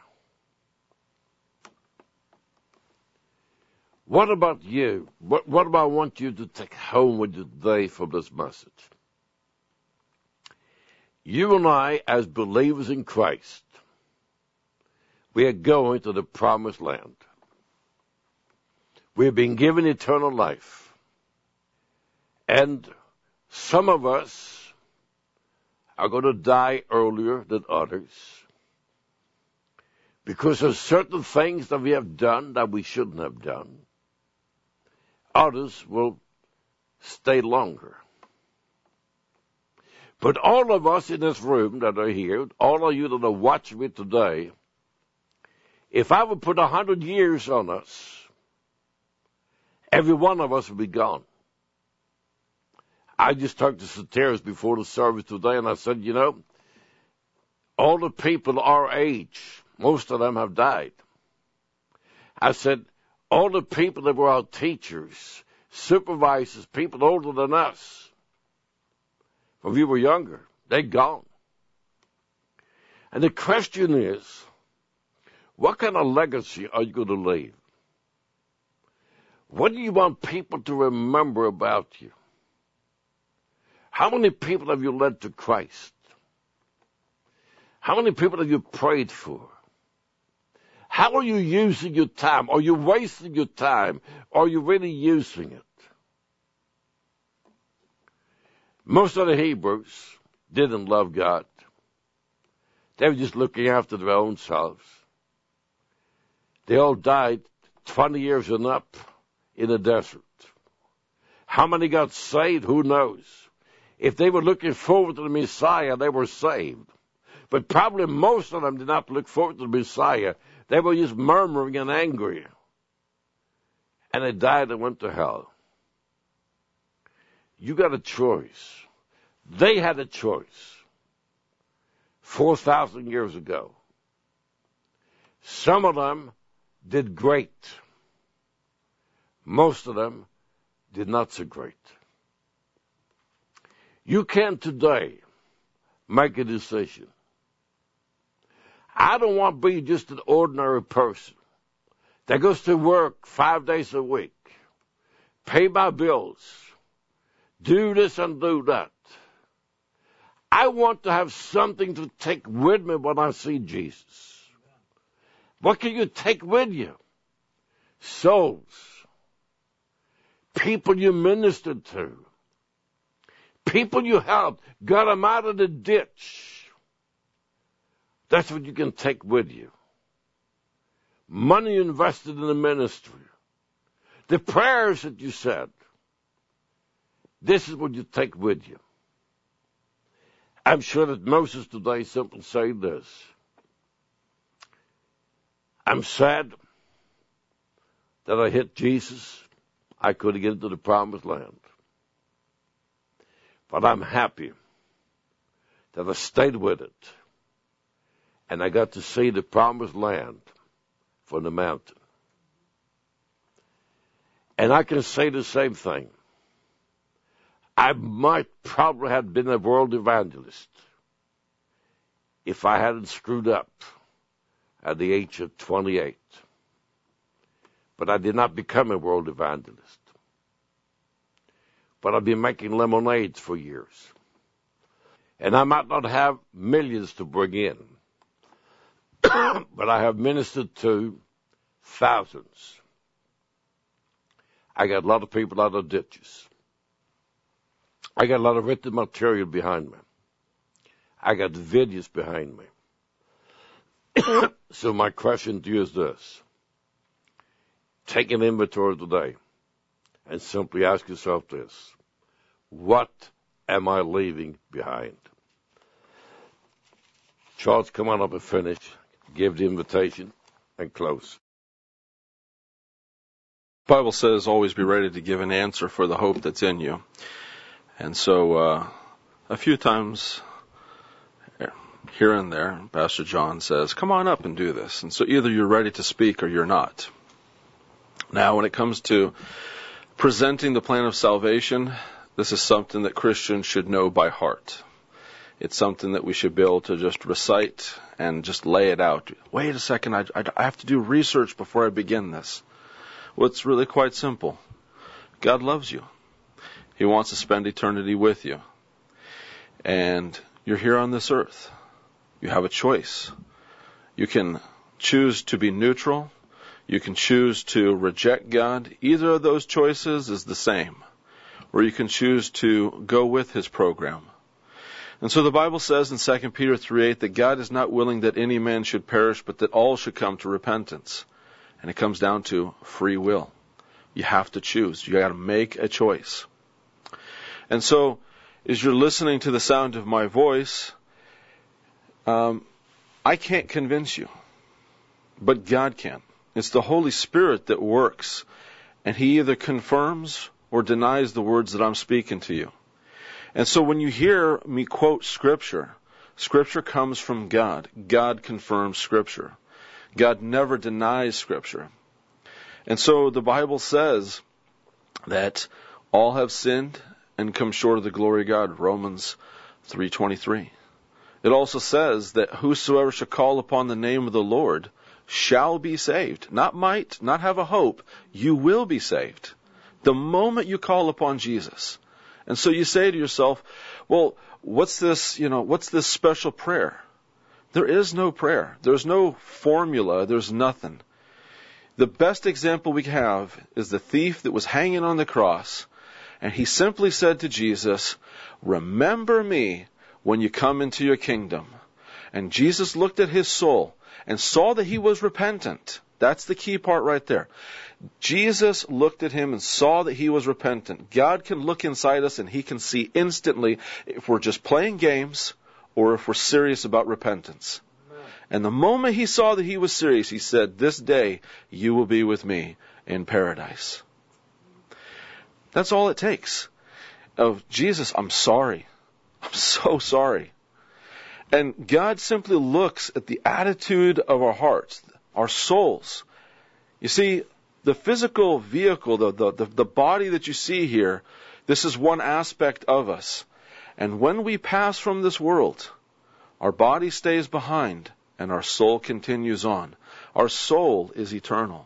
What about you? What do I want you to take home with you today from this message? You and I, as believers in Christ, we are going to the promised land. We have been given eternal life. And some of us are going to die earlier than others because of certain things that we have done that we shouldn't have done. Others will stay longer. But all of us in this room that are here, all of you that are watching me today, if I would put 100 years on us, every one of us would be gone. I just talked to Soteris before the service today, and I said, you know, all the people our age, most of them have died. I said, all the people that were our teachers, supervisors, people older than us, when we were younger, they're gone. And the question is, what kind of legacy are you going to leave? What do you want people to remember about you? How many people have you led to Christ? How many people have you prayed for? How are you using your time? Are you wasting your time? Are you really using it? Most of the Hebrews didn't love God. They were just looking after their own selves. They all died 20 years and up in the desert. How many got saved? Who knows? If they were looking forward to the Messiah, they were saved. But probably most of them did not look forward to the Messiah. They were just murmuring and angry. And they died and went to hell. You got a choice. They had a choice 4,000 years ago. Some of them did great. Most of them did not so great. You can today make a decision. I don't want to be just an ordinary person that goes to work 5 days a week, pay my bills, do this and do that. I want to have something to take with me when I see Jesus. What can you take with you? Souls. People you ministered to. People you helped, got them out of the ditch. That's what you can take with you. Money invested in the ministry. The prayers that you said. This is what you take with you. I'm sure that Moses today simply said this. I'm sad that I hit Jesus. I couldn't get into the promised land. But I'm happy that I stayed with it. And I got to see the promised land from the mountain. And I can say the same thing. I might probably have been a world evangelist if I hadn't screwed up at the age of 28. But I did not become a world evangelist. But I've been making lemonades for years. And I might not have millions to bring in, but I have ministered to thousands. I got a lot of people out of ditches. I got a lot of written material behind me. I got videos behind me. So my question to you is this. Take an inventory today and simply ask yourself this. What am I leaving behind? Charles, come on up and finish. Give the invitation and close.
The Bible says always be ready to give an answer for the hope that's in you. And so a few times here and there, Pastor John says, come on up and do this. And so either you're ready to speak or you're not. Now, when it comes to presenting the plan of salvation, this is something that Christians should know by heart. It's something that we should be able to just recite and just lay it out. Wait a second, I have to do research before I begin this. Well, it's really quite simple. God loves you. He wants to spend eternity with you. And you're here on this earth. You have a choice. You can choose to be neutral. You can choose to reject God. Either of those choices is the same. Or you can choose to go with His program. And so the Bible says in 2 Peter 3:8 that God is not willing that any man should perish, but that all should come to repentance. And it comes down to free will. You have to choose. You got to make a choice. And so, as you're listening to the sound of my voice, I can't convince you, but God can. It's the Holy Spirit that works, and He either confirms or denies the words that I'm speaking to you. And so when you hear me quote Scripture, Scripture comes from God. God confirms Scripture. God never denies Scripture. And so the Bible says that all have sinned and come short of the glory of God, Romans 3:23. It also says that whosoever shall call upon the name of the Lord shall be saved. Not might, not have a hope. You will be saved. The moment you call upon Jesus. And so you say to yourself, well, what's this special prayer? There is no prayer. There's no formula. There's nothing. The best example we have is the thief that was hanging on the cross, And he simply said to Jesus, remember me when you come into your kingdom. And Jesus looked at his soul and saw that he was repentant. That's the key part right there. Jesus looked at him and saw that he was repentant. God can look inside us and he can see instantly if we're just playing games or if we're serious about repentance. And the moment he saw that he was serious, he said, this day you will be with me in paradise. That's all it takes. Of Jesus, I'm sorry. I'm so sorry. And God simply looks at the attitude of our hearts, our souls. You see, the physical vehicle, the body that you see here, this is one aspect of us. And when we pass from this world, our body stays behind and our soul continues on. Our soul is eternal.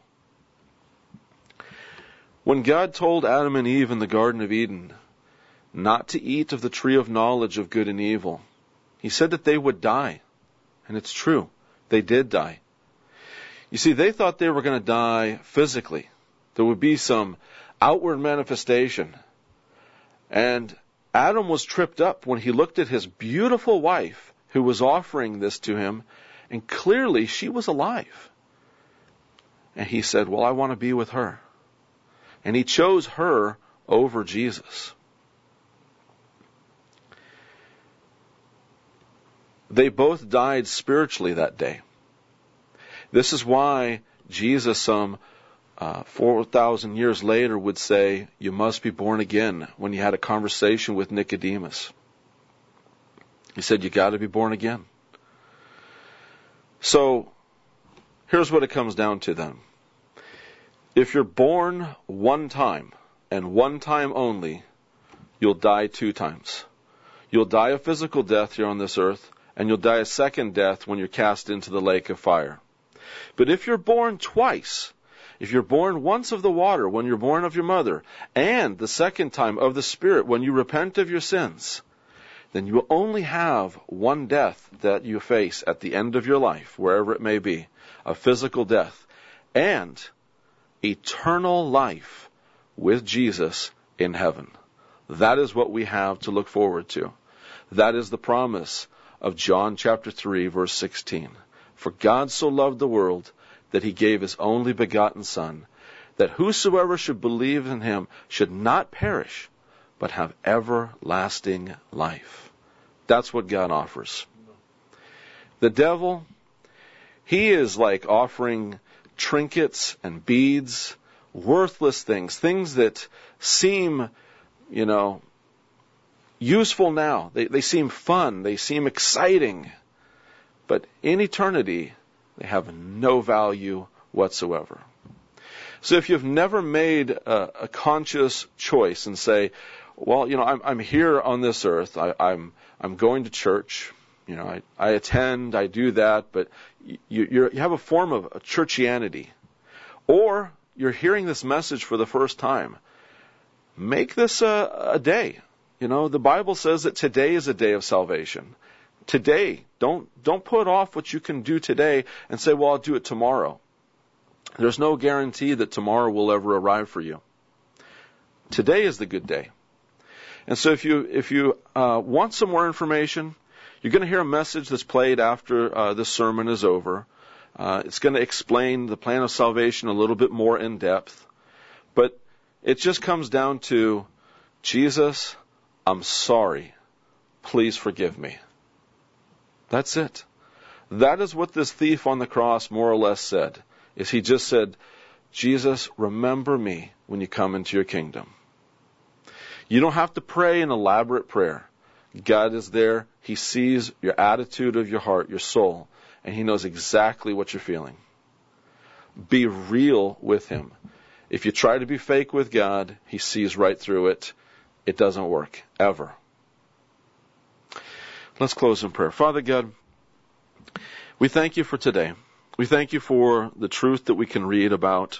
When God told Adam and Eve in the Garden of Eden not to eat of the tree of knowledge of good and evil, he said that they would die. And it's true. They did die. You see, they thought they were going to die physically. There would be some outward manifestation. And Adam was tripped up when he looked at his beautiful wife who was offering this to him, and clearly she was alive. And he said, well, I want to be with her. And he chose her over Jesus. They both died spiritually that day. This is why Jesus, some 4,000 years later, would say, you must be born again, when he had a conversation with Nicodemus. He said, you got to be born again. So, here's what it comes down to then. If you're born one time, and one time only, you'll die 2 times. You'll die a physical death here on this earth, and you'll die a second death when you're cast into the lake of fire. But if you're born twice, if you're born once of the water, when you're born of your mother, and the second time of the Spirit, when you repent of your sins, then you will only have one death that you face at the end of your life, wherever it may be, a physical death, and eternal life with Jesus in heaven. That is what we have to look forward to. That is the promise of John chapter 3, verse 16. For God so loved the world that he gave his only begotten Son, that whosoever should believe in him should not perish, but have everlasting life. That's what God offers. The devil, he is like offering trinkets and beads, worthless things that seem, useful now. They seem fun. They seem exciting. But in eternity, they have no value whatsoever. So if you've never made a conscious choice and say, well, I'm here on this earth. I'm going to church. I attend. I do that. But you have a form of churchianity, or you're hearing this message for the first time. Make this a day. The Bible says that today is a day of salvation. Today, don't put off what you can do today and say, well, I'll do it tomorrow. There's no guarantee that tomorrow will ever arrive for you. Today is the good day. And so if you want some more information, you're going to hear a message that's played after this sermon is over. It's going to explain the plan of salvation a little bit more in depth. But it just comes down to, Jesus, I'm sorry. Please forgive me. That's it. That is what this thief on the cross more or less said. Is he just said, Jesus, remember me when you come into your kingdom. You don't have to pray an elaborate prayer. God is there. He sees your attitude of your heart, your soul, and he knows exactly what you're feeling. Be real with him. If you try to be fake with God, he sees right through it. It doesn't work, ever. Let's close in prayer. Father God, we thank you for today. We thank you for the truth that we can read about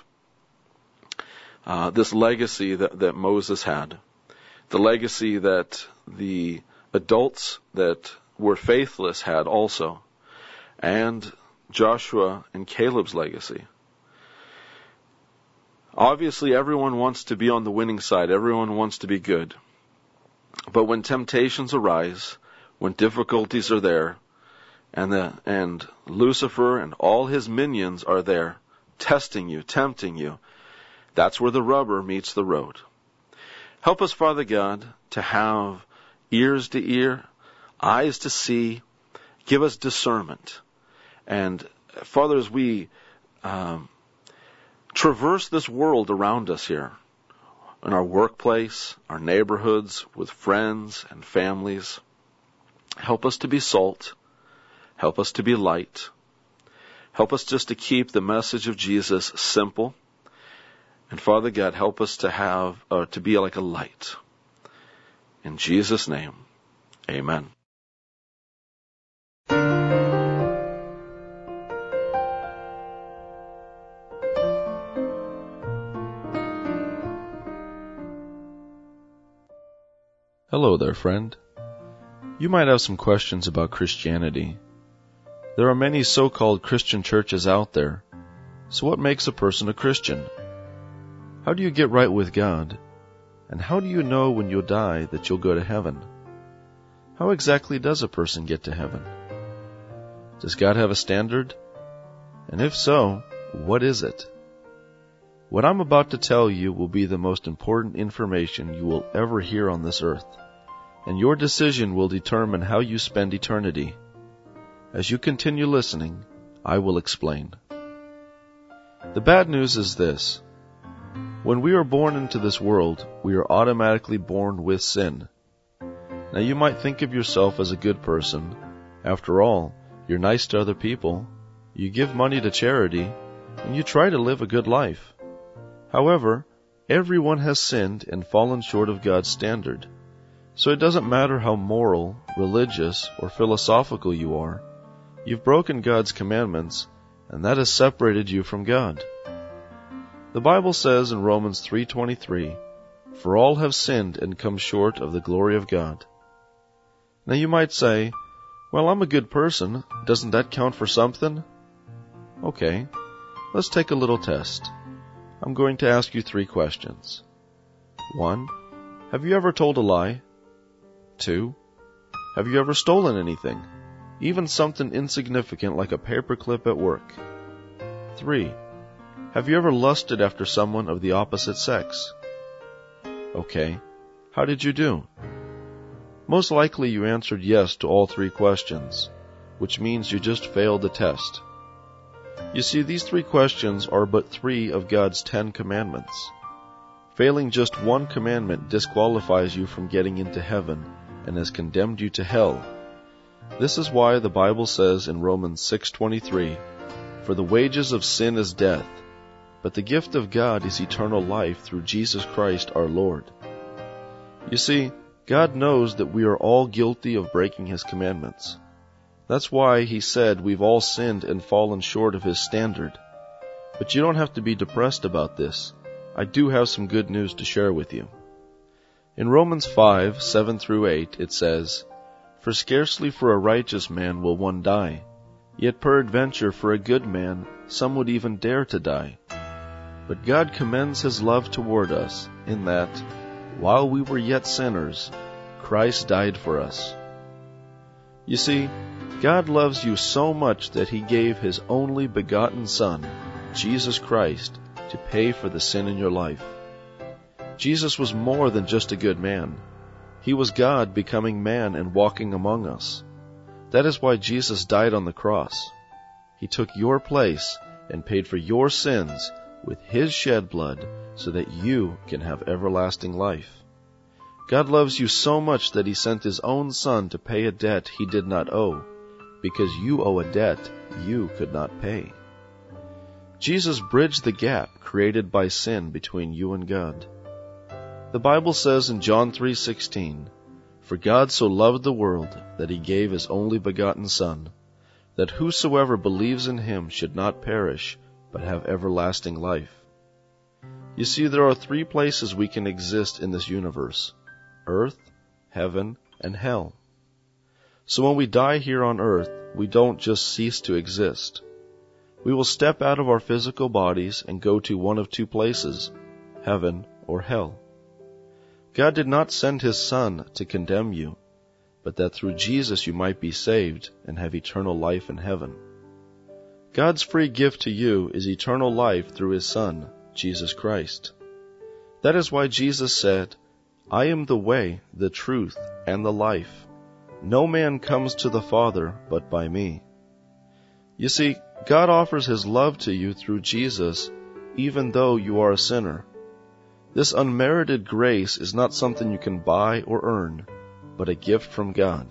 this legacy that Moses had, the legacy that the adults that were faithless had also, and Joshua and Caleb's legacy. Obviously, everyone wants to be on the winning side. Everyone wants to be good. But when temptations arise, when difficulties are there, and Lucifer and all his minions are there, testing you, tempting you, that's where the rubber meets the road. Help us, Father God, to have ears to hear, eyes to see. Give us discernment. And, Father, as we traverse this world around us here, in our workplace, our neighborhoods, with friends and families, help us to be salt. Help us to be light. Help us just to keep the message of Jesus simple. And Father God, help us to be like a light. In Jesus' name, amen. Hello there, friend. You might have some questions about Christianity. There are many so-called Christian churches out there. So what makes a person a Christian? How do you get right with God? And how do you know when you'll die that you'll go to heaven? How exactly does a person get to heaven? Does God have a standard? And if so, what is it? What I'm about to tell you will be the most important information you will ever hear on this earth, and your decision will determine how you spend eternity. As you continue listening, I will explain. The bad news is this. When we are born into this world, we are automatically born with sin. Now you might think of yourself as a good person. After all, you're nice to other people, you give money to charity, and you try to live a good life. However, everyone has sinned and fallen short of God's standard. So it doesn't matter how moral, religious, or philosophical you are. You've broken God's commandments, and that has separated you from God. The Bible says in Romans 3:23, "For all have sinned and come short of the glory of God." Now you might say, "Well, I'm a good person. Doesn't that count for something?" Okay, let's take a little test. I'm going to ask you 3 questions. 1. Have you ever told a lie? 2. Have you ever stolen anything? Even something insignificant like a paperclip at work? 3. Have you ever lusted after someone of the opposite sex? Okay, how did you do? Most likely you answered yes to all 3 questions, which means you just failed the test. You see, these 3 questions are but 3 of God's 10 commandments. Failing just one commandment disqualifies you from getting into heaven and has condemned you to hell. This is why the Bible says in Romans 6:23, "For the wages of sin is death, but the gift of God is eternal life through Jesus Christ our Lord." You see, God knows that we are all guilty of breaking His commandments. That's why He said we've all sinned and fallen short of His standard. But you don't have to be depressed about this. I do have some good news to share with you. In Romans 5:7-8, it says, "For scarcely for a righteous man will one die, yet peradventure for a good man some would even dare to die. But God commends His love toward us, in that, while we were yet sinners, Christ died for us." You see, God loves you so much that He gave His only begotten Son, Jesus Christ, to pay for the sin in your life. Jesus was more than just a good man. He was God becoming man and walking among us. That is why Jesus died on the cross. He took your place and paid for your sins with His shed blood so that you can have everlasting life. God loves you so much that He sent His own Son to pay a debt He did not owe, because you owe a debt you could not pay. Jesus bridged the gap created by sin between you and God. The Bible says in John 3:16, "For God so loved the world that He gave His only begotten Son, that whosoever believes in Him should not perish, but have everlasting life." You see, there are 3 places we can exist in this universe: earth, heaven, and hell. So when we die here on earth, we don't just cease to exist.
We will step out of our physical bodies and go to one of two places, heaven or hell. God did not send His Son to condemn you, but that through Jesus you might be saved and have eternal life in heaven. God's free gift to you is eternal life through His Son, Jesus Christ. That is why Jesus said, "I am the way, the truth, and the life. No man comes to the Father but by me." You see, God offers His love to you through Jesus, even though you are a sinner. This unmerited grace is not something you can buy or earn, but a gift from God.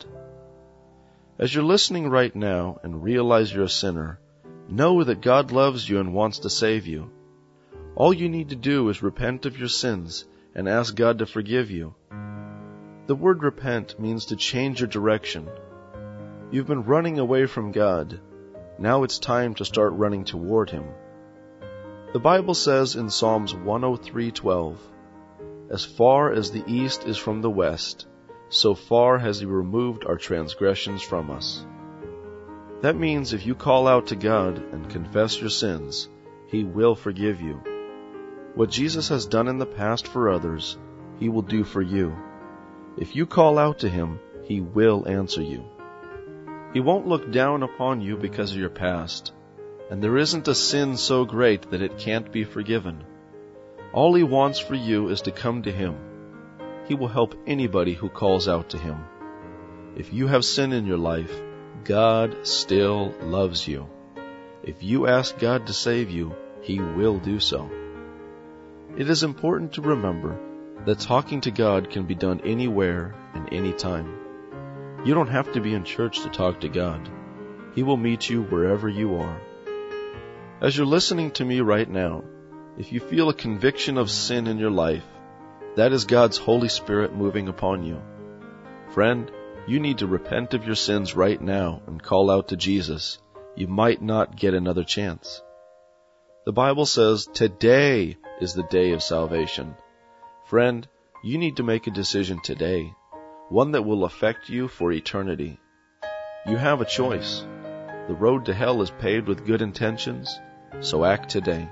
As you're listening right now and realize you're a sinner, know that God loves you and wants to save you. All you need to do is repent of your sins and ask God to forgive you. The word repent means to change your direction. You've been running away from God. Now it's time to start running toward Him. The Bible says in Psalms 103:12, "As far as the east is from the west, so far has He removed our transgressions from us." That means if you call out to God and confess your sins, He will forgive you. What Jesus has done in the past for others, He will do for you. If you call out to Him, He will answer you. He won't look down upon you because of your past, and there isn't a sin so great that it can't be forgiven. All He wants for you is to come to Him. He will help anybody who calls out to Him. If you have sin in your life, God still loves you. If you ask God to save you, He will do so. It is important to remember that talking to God can be done anywhere and anytime. You don't have to be in church to talk to God. He will meet you wherever you are. As you're listening to me right now, if you feel a conviction of sin in your life, that is God's Holy Spirit moving upon you. Friend, you need to repent of your sins right now and call out to Jesus. You might not get another chance. The Bible says today is the day of salvation. Friend, you need to make a decision today, one that will affect you for eternity. You have a choice. The road to hell is paved with good intentions, so act today.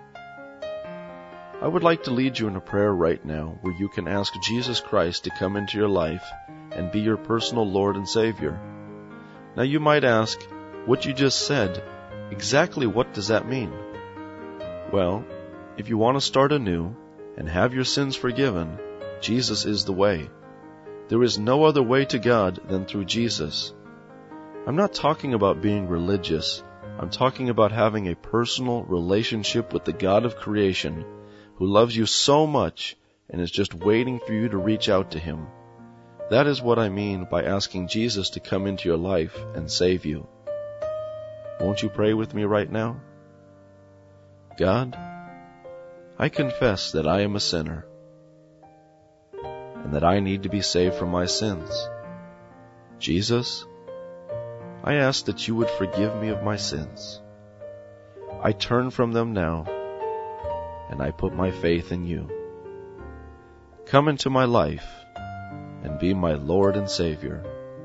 I would like to lead you in a prayer right now where you can ask Jesus Christ to come into your life and be your personal Lord and Savior. Now you might ask, what you just said, exactly what does that mean? Well, if you want to start anew and have your sins forgiven, Jesus is the way. There is no other way to God than through Jesus. I'm not talking about being religious. I'm talking about having a personal relationship with the God of creation who loves you so much and is just waiting for you to reach out to Him. That is what I mean by asking Jesus to come into your life and save you. Won't you pray with me right now? God, I confess that I am a sinner and that I need to be saved from my sins. Jesus, I ask that you would forgive me of my sins. I turn from them now, and I put my faith in you. Come into my life and be my Lord and Savior.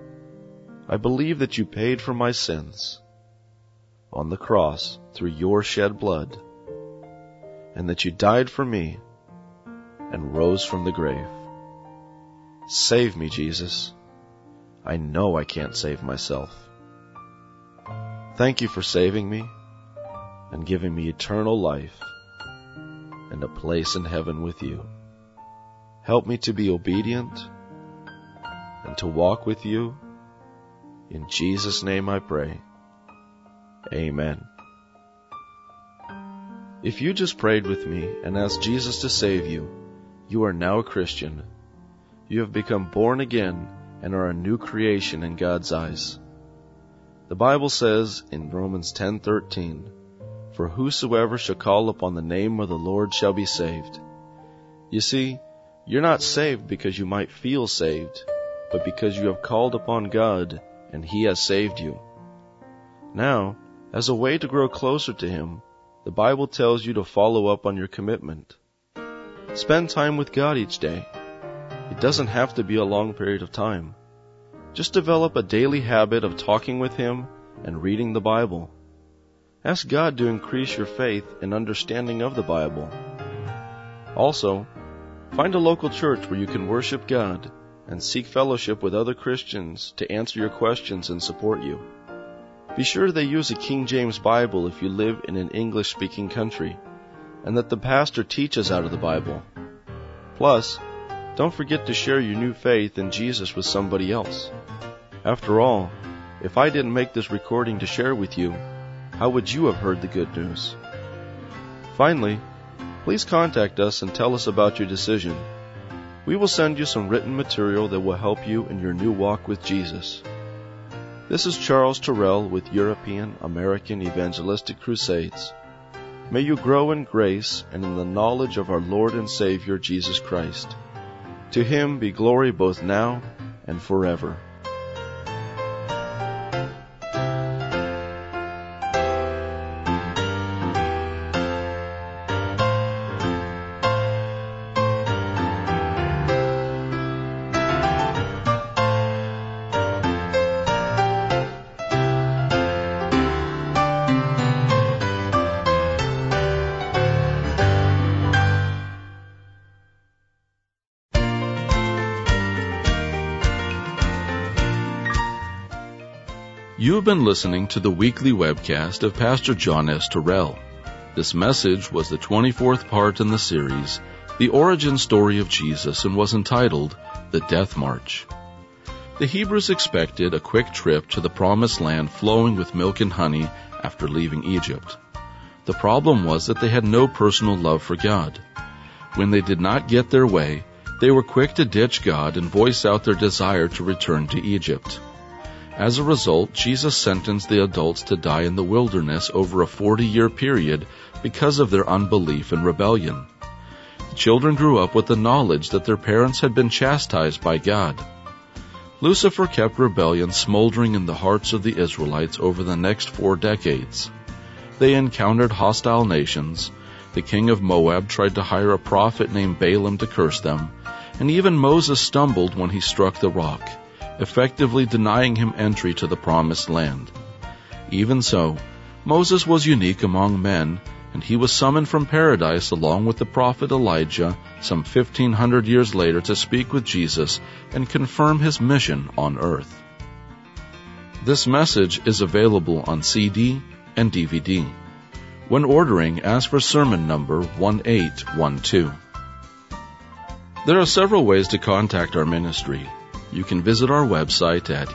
I believe that you paid for my sins on the cross through your shed blood, and that you died for me and rose from the grave. Save me, Jesus. I know I can't save myself. Thank you for saving me and giving me eternal life and a place in heaven with you. Help me to be obedient and to walk with you. In Jesus' name I pray. Amen. If you just prayed with me and asked Jesus to save you, you are now a Christian. You have become born again and are a new creation in God's eyes. The Bible says in Romans 10:13, "For whosoever shall call upon the name of the Lord shall be saved." You see, you're not saved because you might feel saved, but because you have called upon God and He has saved you. Now, as a way to grow closer to Him, the Bible tells you to follow up on your commitment. Spend time with God each day. It doesn't have to be a long period of time. Just develop a daily habit of talking with Him and reading the Bible. Ask God to increase your faith and understanding of the Bible. Also, find a local church where you can worship God and seek fellowship with other Christians to answer your questions and support you. Be sure they use a King James Bible if you live in an English-speaking country, and that the pastor teaches out of the Bible. Plus, don't forget to share your new faith in Jesus with somebody else. After all, if I didn't make this recording to share with you, how would you have heard the good news? Finally, please contact us and tell us about your decision. We will send you some written material that will help you in your new walk with Jesus. This is Charles Terrell with European American Evangelistic Crusades. May you grow in grace and in the knowledge of our Lord and Savior Jesus Christ. To Him be glory both now and forever.
You have been listening to the weekly webcast of Pastor John S. Terrell. This message was the 24th part in the series, The Origin Story of Jesus, and was entitled, The Death March. The Hebrews expected a quick trip to the Promised Land flowing with milk and honey after leaving Egypt. The problem was that they had no personal love for God. When they did not get their way, they were quick to ditch God and voice out their desire to return to Egypt. As a result, Jesus sentenced the adults to die in the wilderness over a 40-year period because of their unbelief and rebellion. The children grew up with the knowledge that their parents had been chastised by God. Lucifer kept rebellion smoldering in the hearts of the Israelites over the next 4 decades. They encountered hostile nations. The king of Moab tried to hire a prophet named Balaam to curse them, and even Moses stumbled when he struck the rock, effectively denying him entry to the Promised Land. Even so, Moses was unique among men, and he was summoned from paradise along with the prophet Elijah some 1,500 years later to speak with Jesus and confirm his mission on earth. This message is available on CD and DVD. When ordering, ask for sermon number 1812. There are several ways to contact our ministry. You can visit our website at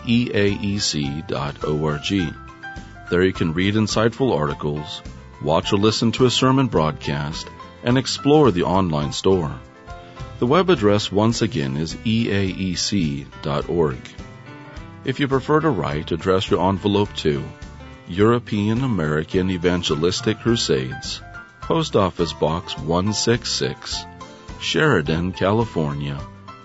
eaec.org. There you can read insightful articles, watch or listen to a sermon broadcast, and explore the online store. The web address once again is eaec.org. If you prefer to write, address your envelope to European American Evangelistic Crusades, Post Office Box 166, Sheridan, California,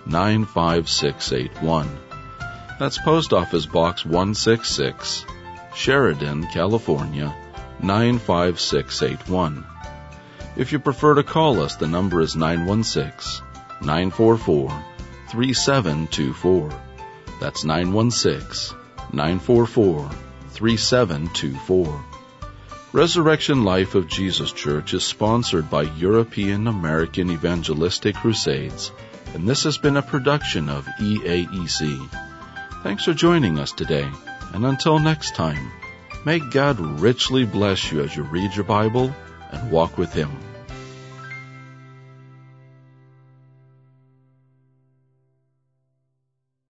95681. That's Post Office Box 166, Sheridan, California, 95681. If you prefer to call us, the number is 916-944-3724. That's 916-944-3724. Resurrection Life of Jesus Church is sponsored by European American Evangelistic Crusades, and this has been a production of EAEC. Thanks for joining us today, and until next time, may God richly bless you as you read your Bible and walk with Him.